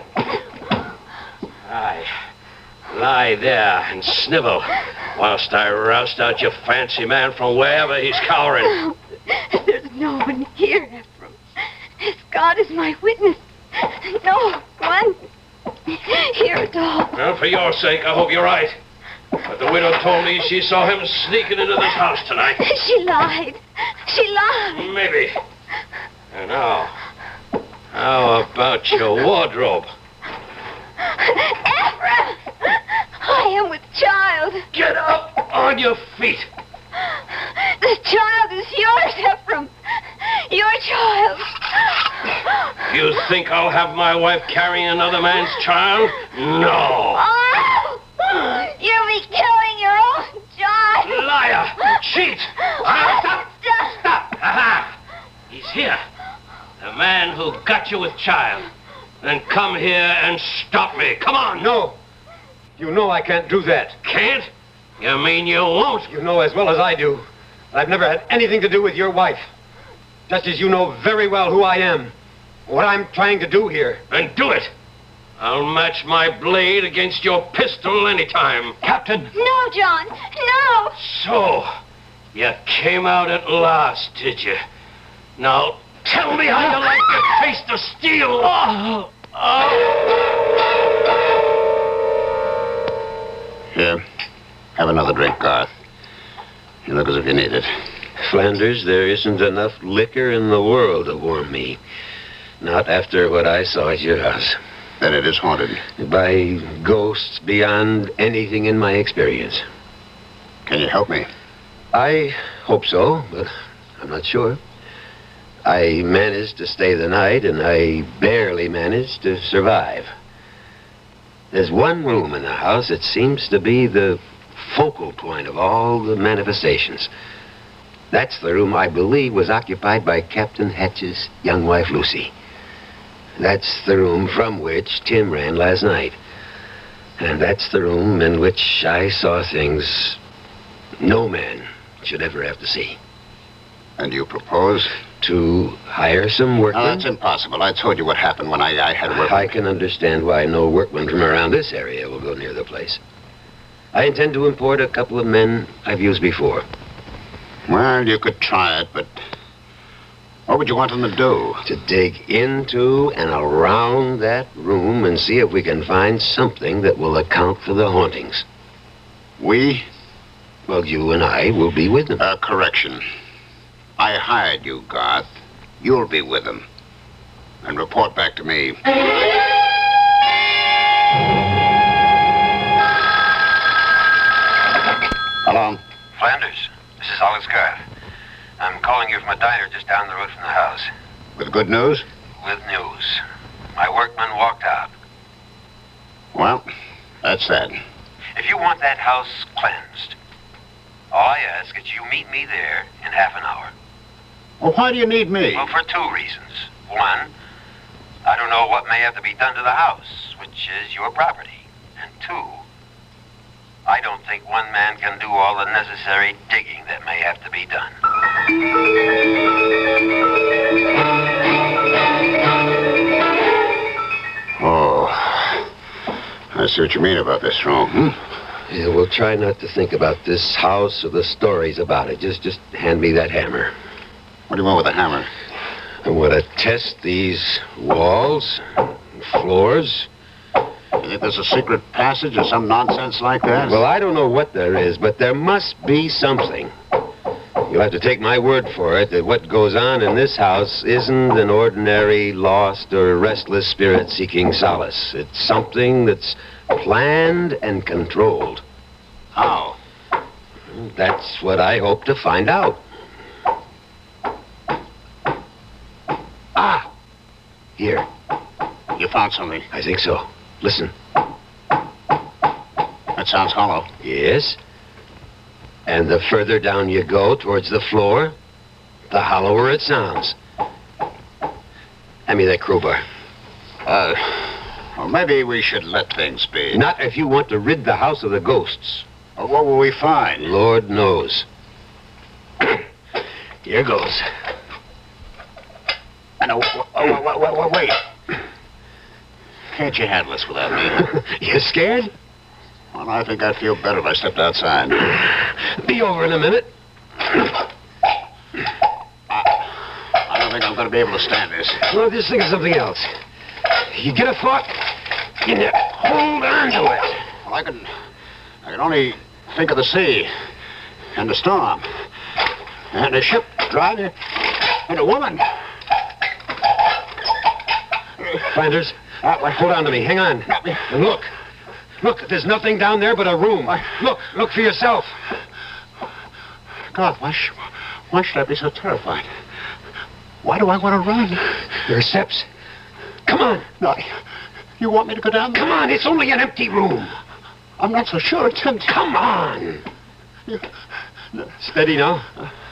Aye. Lie there and snivel whilst I roust out your fancy man from wherever he's cowering. There's no one here, Ephraim. As God is my witness, no one here at all. Well, for your sake, I hope you're right. But the widow told me she saw him sneaking into this house tonight. She lied. She lied. Maybe. And now, how about your wardrobe? Ephraim! I am with child. Get up on your feet. The child is yours, Ephraim. Your child. You think I'll have my wife carrying another man's child? No. Oh! You'll be killing your own child. Liar! Cheat! Stop! Stop! Aha! He's here. The man who got you with child. Then come here and stop me. Come on. No. You know I can't do that. Can't? You mean you won't? You know as well as I do. I've never had anything to do with your wife. Just as you know very well who I am. What I'm trying to do here. Then do it. I'll match my blade against your pistol anytime. Captain! No, John. No! So, you came out at last, did you? Now, tell me how you like the taste of steel. Here. Have another drink, Garth. You look as if you need it. Flanders, there isn't enough liquor in the world to warm me. Not after what I saw at your house. Then it is haunted. By ghosts beyond anything in my experience. Can you help me? I hope so, but I'm not sure. I managed to stay the night, and I barely managed to survive. There's one room in the house that seems to be the focal point of all the manifestations. That's the room I believe was occupied by Captain Hatch's young wife, Lucy. That's the room from which Tim ran last night. And that's the room in which I saw things no man should ever have to see. And you propose? To hire some workmen? No, that's impossible. I told you what happened when I had workmen. I can understand why no workmen from around this area will go near the place. I intend to import a couple of men I've used before. Well, you could try it, but what would you want them to do? To dig into and around that room and see if we can find something that will account for the hauntings. We? Well, you and I will be with them. Correction. I hired you, Garth. You'll be with them. And report back to me. Hello? Flanders, this is Olive Garth. I'm calling you from a diner just down the road from the house. With good news? With news. My workman walked out. Well, that's that. If you want that house cleansed, all I ask is you meet me there in half an hour. Well, why do you need me? Well, for two reasons. One, I don't know what may have to be done to the house, which is your property. And two, I don't think one man can do all the necessary digging that may have to be done. Oh, I see what you mean about this, Rome. Yeah, we'll try not to think about this house or the stories about it. Just hand me that hammer. What do you want with a hammer? I want to test these walls, and floors. You think there's a secret passage or some nonsense like that? Well, I don't know what there is, but there must be something. You'll have to take my word for it that what goes on in this house isn't an ordinary lost or restless spirit seeking solace. It's something that's planned and controlled. How? That's what I hope to find out. Ah! Here. You found something? I think so. Listen. That sounds hollow. Yes. And the further down you go towards the floor, the hollower it sounds. Hand me that crowbar. Well, maybe we should let things be. Not if you want to rid the house of the ghosts. Well, what will we find? Lord knows. Here goes. Now, wait. Can't you handle this without me? You scared? Well, I think I'd feel better if I stepped outside. Be over in a minute. I don't think I'm going to be able to stand this. Well, just think of something else. You get a thought, you hold on to it. Well, I can only think of the sea and the storm and a ship driving and a woman. Flanders, hold on to me. Hang on. And look. Look, there's nothing down there but a room. Look for yourself. God, why should I be so terrified? Why do I want to run? There are steps. Come on. No, you want me to go down there? Come on, it's only an empty room. I'm not so sure it's empty. Come on. Steady now.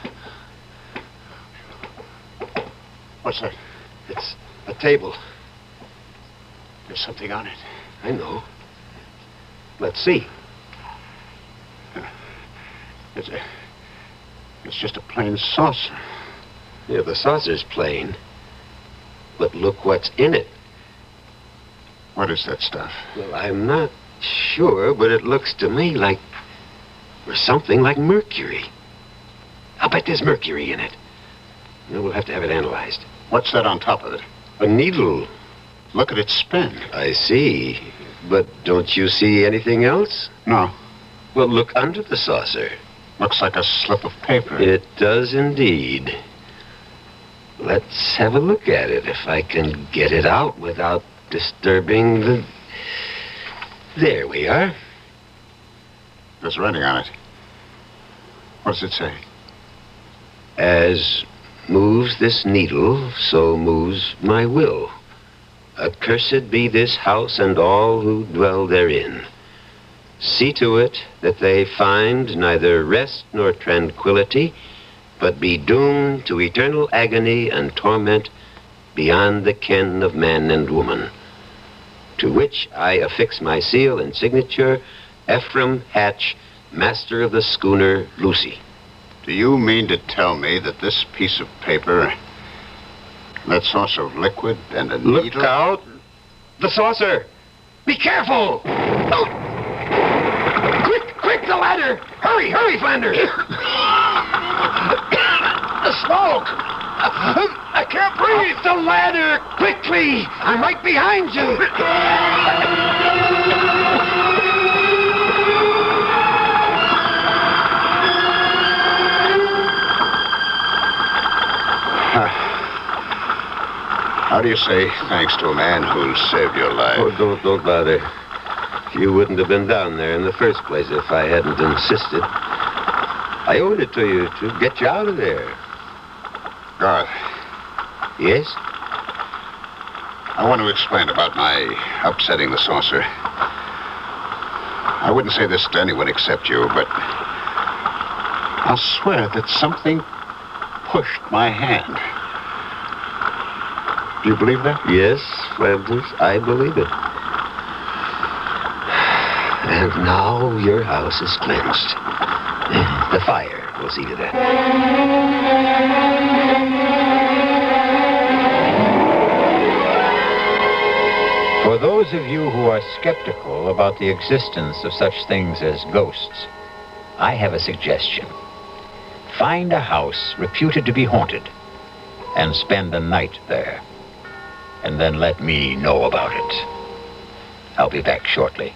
What's that? It's a table. There's something on it. I know. Let's see. It's just a plain saucer. Yeah, the saucer's plain. But look what's in it. What is that stuff? Well, I'm not sure, but it looks to me like... or something like mercury. I'll bet there's mercury in it. Well, we'll have to have it analyzed. What's that on top of it? A needle. Look at it spin. I see. But don't you see anything else? No. Well, look under the saucer. Looks like a slip of paper. It does indeed. Let's have a look at it, if I can get it out without disturbing the... There we are. There's writing on it. What does it say? As moves this needle, so moves my will. Accursed be this house and all who dwell therein. See to it that they find neither rest nor tranquility, but be doomed to eternal agony and torment beyond the ken of man and woman. To which I affix my seal and signature, Ephraim Hatch, master of the schooner Lucy. Do you mean to tell me that this piece of paper, that saucer of liquid and a needle... Look out! The saucer! Be careful! Oh. Quick, the ladder! Hurry, Flanders! The smoke! I can't breathe! The ladder! Quickly! I'm right behind you! How do you say thanks to a man who'll save your life? Oh, don't bother. You wouldn't have been down there in the first place if I hadn't insisted. I owed it to you to get you out of there. Garth. Yes? I want to explain about my upsetting the saucer. I wouldn't say this to anyone except you, but I'll swear that something pushed my hand. Do you believe that? Yes, Flanders, I believe it. And now your house is cleansed. The fire will see to that. For those of you who are skeptical about the existence of such things as ghosts, I have a suggestion. Find a house reputed to be haunted and spend a night there. And then let me know about it. I'll be back shortly.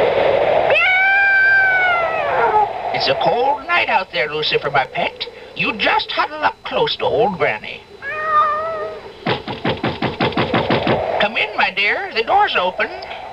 It's a cold night out there, Lucifer, my pet. You just huddle up close to old Granny. Come in, my dear. The door's open.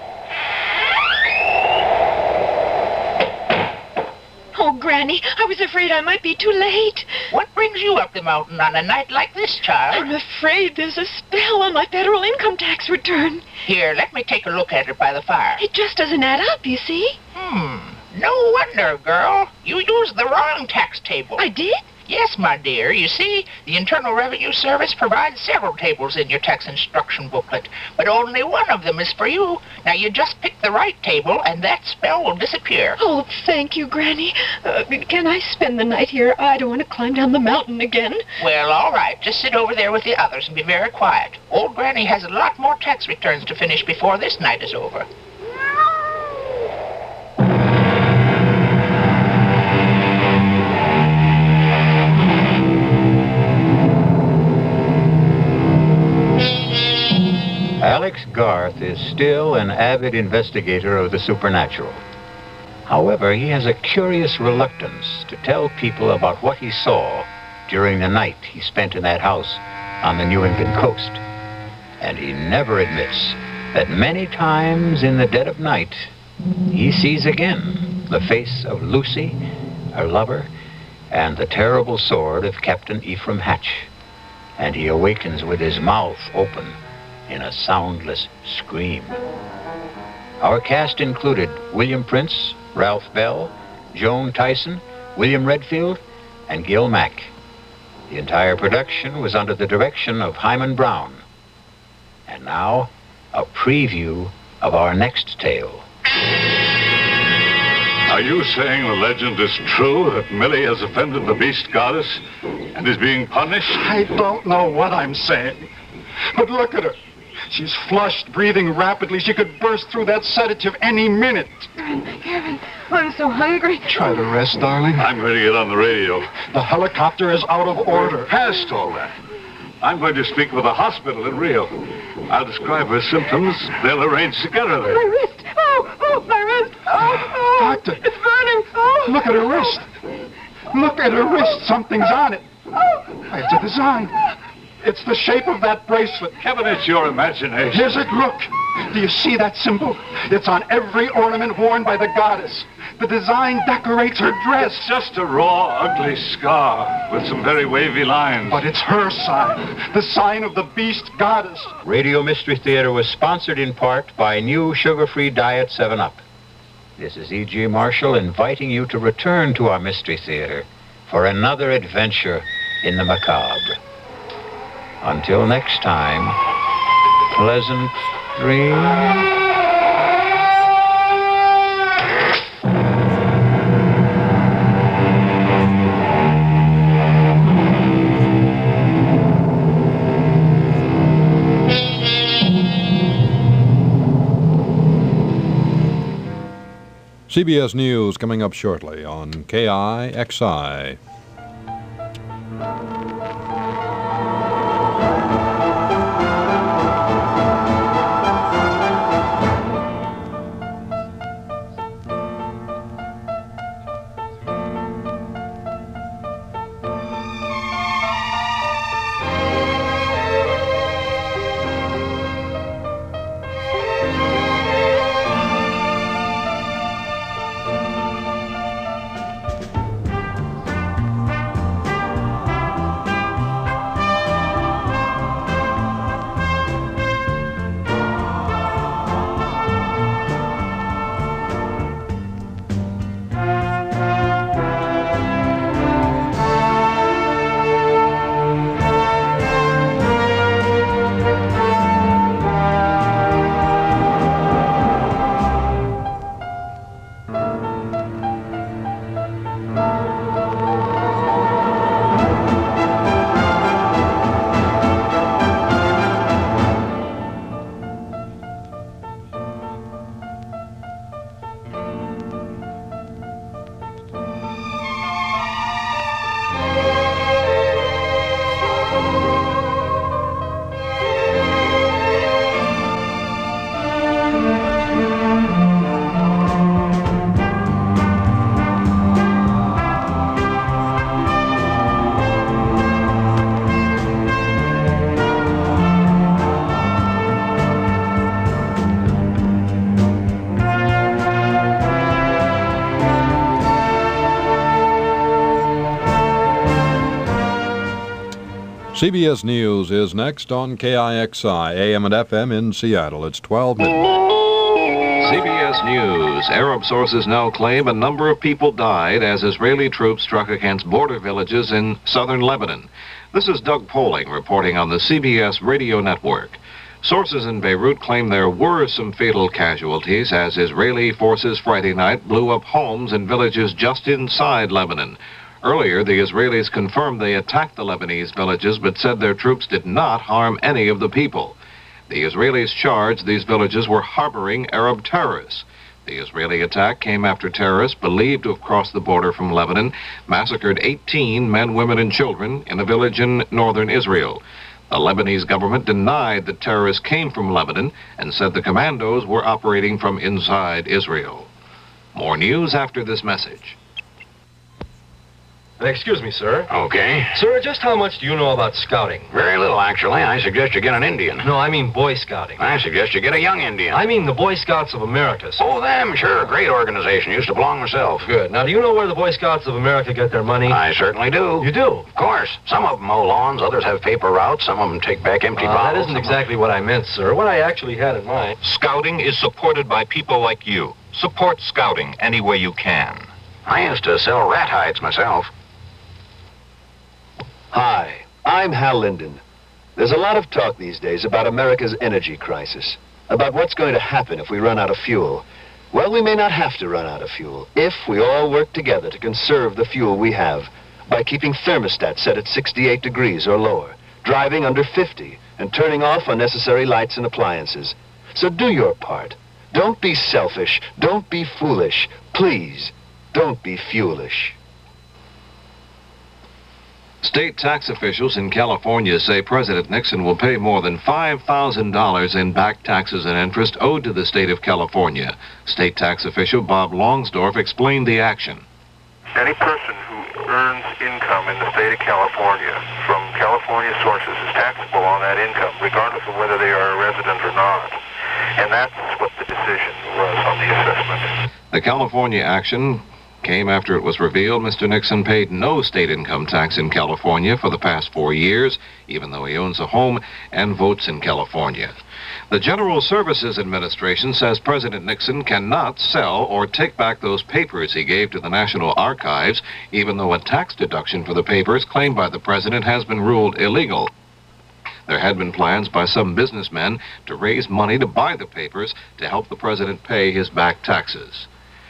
Oh, Granny, I was afraid I might be too late. What brings you up the mountain on a night like this, child? I'm afraid there's a spell on my federal income tax return. Here, let me take a look at it by the fire. It just doesn't add up, you see. No wonder, girl. You used the wrong tax table. I did? Yes, my dear. You see, the Internal Revenue Service provides several tables in your tax instruction booklet, but only one of them is for you. Now, you just pick the right table, and that spell will disappear. Oh, thank you, Granny. Can I spend the night here? I don't want to climb down the mountain again. Well, all right. Just sit over there with the others and be very quiet. Old Granny has a lot more tax returns to finish before this night is over. Alex Garth is still an avid investigator of the supernatural. However, he has a curious reluctance to tell people about what he saw during the night he spent in that house on the New England coast. And he never admits that many times in the dead of night, he sees again the face of Lucy, her lover, and the terrible sword of Captain Ephraim Hatch. And he awakens with his mouth open in a soundless scream. Our cast included William Prince, Ralph Bell, Joan Tyson, William Redfield, and Gil Mack. The entire production was under the direction of Hyman Brown. And now, a preview of our next tale. Are you saying the legend is true, that Millie has offended the beast goddess and is being punished? I don't know what I'm saying. But look at her. She's flushed, breathing rapidly. She could burst through that sedative any minute. Kevin, I'm so hungry. Try to rest, darling. I'm ready to get on the radio. The helicopter is out of order. Past all that. I'm going to speak with the hospital in Rio. I'll describe her symptoms. They'll arrange to get her there. My wrist. Oh, my wrist. Oh, Doctor. It's burning. Oh. Look at her wrist. Look at her wrist. Something's on it. It's a design. It's the shape of that bracelet. Kevin, it's your imagination. Is it? Look. Do you see that symbol? It's on every ornament worn by the goddess. The design decorates her dress. It's just a raw, ugly scar with some very wavy lines. But it's her sign. The sign of the beast goddess. Radio Mystery Theater was sponsored in part by new sugar-free Diet 7-Up. This is E.G. Marshall inviting you to return to our Mystery Theater for another adventure in the macabre. Until next time, pleasant dreams. CBS News coming up shortly on KIXI. CBS News is next on KIXI, AM and FM in Seattle. It's 12 midnight. CBS News. Arab sources now claim a number of people died as Israeli troops struck against border villages in southern Lebanon. This is Doug Poling reporting on the CBS radio network. Sources in Beirut claim there were some fatal casualties as Israeli forces Friday night blew up homes and villages just inside Lebanon. Earlier, the Israelis confirmed they attacked the Lebanese villages but said their troops did not harm any of the people. The Israelis charged these villages were harboring Arab terrorists. The Israeli attack came after terrorists believed to have crossed the border from Lebanon massacred 18 men, women, and children in a village in northern Israel. The Lebanese government denied that terrorists came from Lebanon and said the commandos were operating from inside Israel. More news after this message. Excuse me, sir. Okay. Sir, just how much do you know about scouting? Very little, actually. I suggest you get an Indian. No, I mean Boy Scouting. I suggest you get a young Indian. I mean the Boy Scouts of America, sir. Oh, them, sure. Great organization. Used to belong myself. Good. Now, do you know where the Boy Scouts of America get their money? I certainly do. You do? Of course. Some of them mow lawns, others have paper routes, some of them take back empty bottles. That isn't exactly what I meant, sir. What I actually had in mind... Scouting is supported by people like you. Support Scouting any way you can. I used to sell rat hides myself. Hi, I'm Hal Linden. There's a lot of talk these days about America's energy crisis, about what's going to happen if we run out of fuel. Well, we may not have to run out of fuel if we all work together to conserve the fuel we have by keeping thermostats set at 68 degrees or lower, driving under 50, and turning off unnecessary lights and appliances. So do your part. Don't be selfish. Don't be foolish. Please, don't be fuelish. State tax officials in California say President Nixon will pay more than $5,000 in back taxes and interest owed to the state of California. State tax official Bob Longsdorf explained the action. Any person who earns income in the state of California from California sources is taxable on that income, regardless of whether they are a resident or not. And that's what the decision was on the assessment. The California action came after it was revealed Mr. Nixon paid no state income tax in California for the past 4 years, even though he owns a home and votes in California. The General Services Administration says President Nixon cannot sell or take back those papers he gave to the National Archives, even though a tax deduction for the papers claimed by the president has been ruled illegal. There had been plans by some businessmen to raise money to buy the papers to help the president pay his back taxes.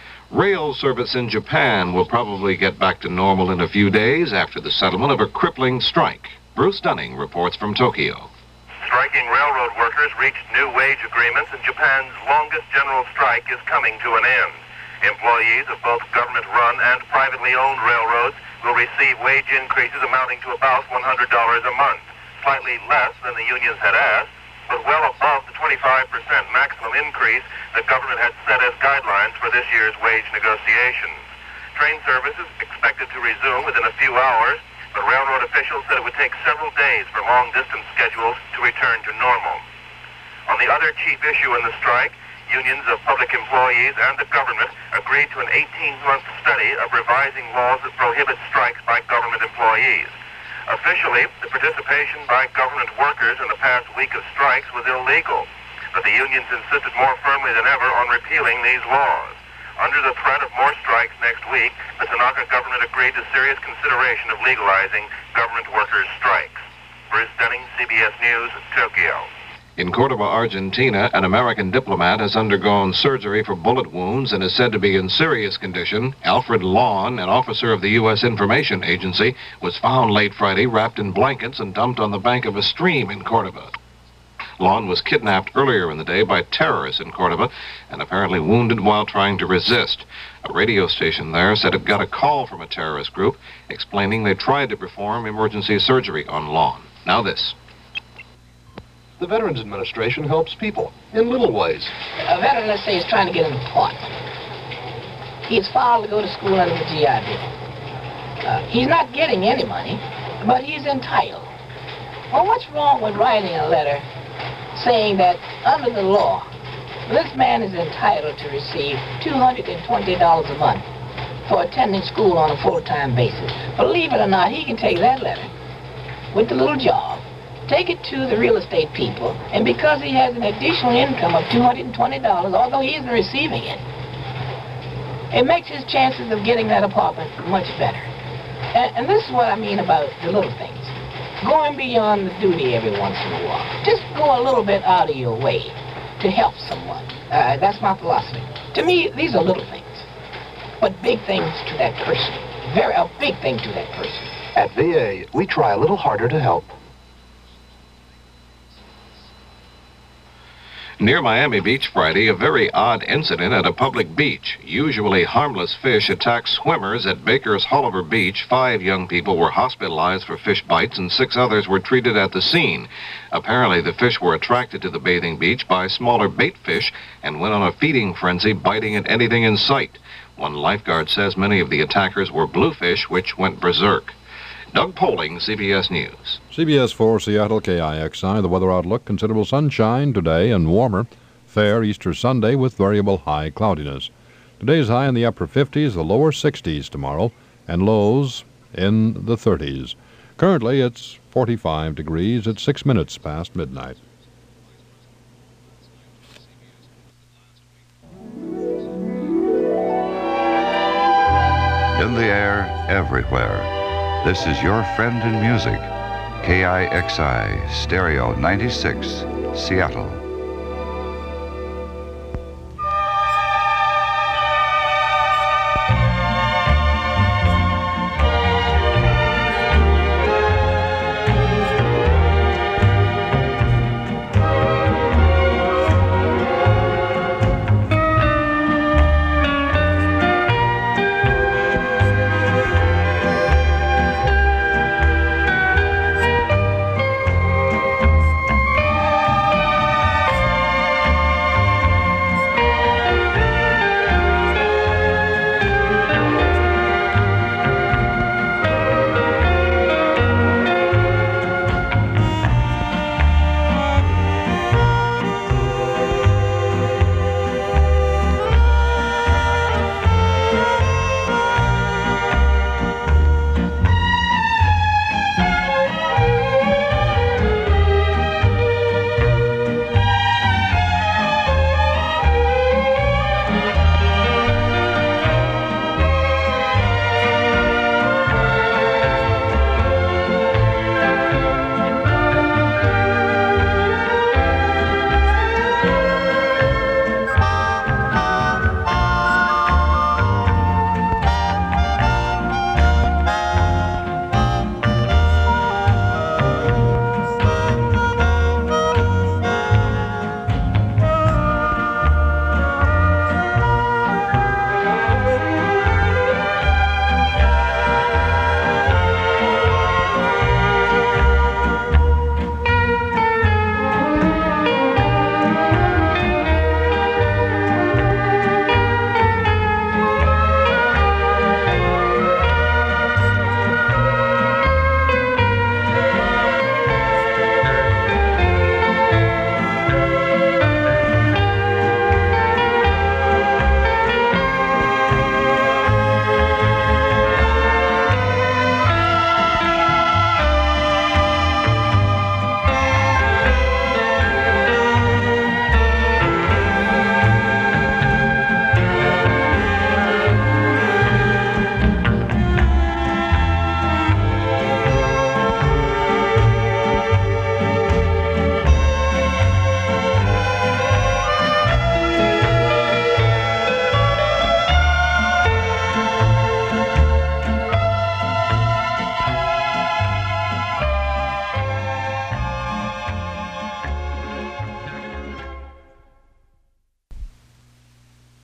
Rail service in Japan will probably get back to normal in a few days after the settlement of a crippling strike. Bruce Dunning reports from Tokyo. Striking railroad workers reached new wage agreements, and Japan's longest general strike is coming to an end. Employees of both government-run and privately owned railroads will receive wage increases amounting to about $100 a month, slightly less than the unions had asked, but well above the 25% maximum increase the government had set as guidelines for this year's wage negotiations. Train service is expected to resume within a few hours, but railroad officials said it would take several days for long-distance schedules to return to normal. On the other chief issue in the strike, unions of public employees and the government agreed to an 18-month study of revising laws that prohibit strikes by government employees. Officially, the participation by government workers in the past week of strikes was illegal, but the unions insisted more firmly than ever on repealing these laws. Under the threat of more strikes next week, the Tanaka government agreed to serious consideration of legalizing government workers' strikes. Bruce Dunning, CBS News, Tokyo. In Cordoba, Argentina, an American diplomat has undergone surgery for bullet wounds and is said to be in serious condition. Alfred Lawn, an officer of the U.S. Information Agency, was found late Friday wrapped in blankets and dumped on the bank of a stream in Cordoba. Lawn was kidnapped earlier in the day by terrorists in Cordoba and apparently wounded while trying to resist. A radio station there said it got a call from a terrorist group explaining they tried to perform emergency surgery on Lawn. Now this. The Veterans Administration helps people in little ways. A veteran, let's say, is trying to get an appointment. He's filed to go to school under the GI Bill. He's not getting any money, but he's entitled. Well, what's wrong with writing a letter saying that under the law, this man is entitled to receive $220 a month for attending school on a full-time basis? Believe it or not, he can take that letter with the little job, take it to the real estate people, and because he has an additional income of $220, although he isn't receiving it, it makes his chances of getting that apartment much better. And this is what I mean about the little things. Going beyond the duty every once in a while. Just go a little bit out of your way to help someone. That's my philosophy. To me, these are little things, but big things to that person. A big thing to that person. At VA, we try a little harder to help. Near Miami Beach Friday, a very odd incident at a public beach. Usually harmless fish attacked swimmers at Baker's Holliver Beach. 5 young people were hospitalized for fish bites and 6 others were treated at the scene. Apparently, the fish were attracted to the bathing beach by smaller bait fish and went on a feeding frenzy, biting at anything in sight. One lifeguard says many of the attackers were bluefish, which went berserk. Doug Poling, CBS News. CBS 4 Seattle KIXI, the weather outlook, considerable sunshine today and warmer. Fair Easter Sunday with variable high cloudiness. Today's high in the upper 50s, the lower 60s tomorrow, and lows in the 30s. Currently, it's 45 degrees. It's 6 minutes past midnight. In the air, everywhere. This is your friend in music, KIXI Stereo 96, Seattle.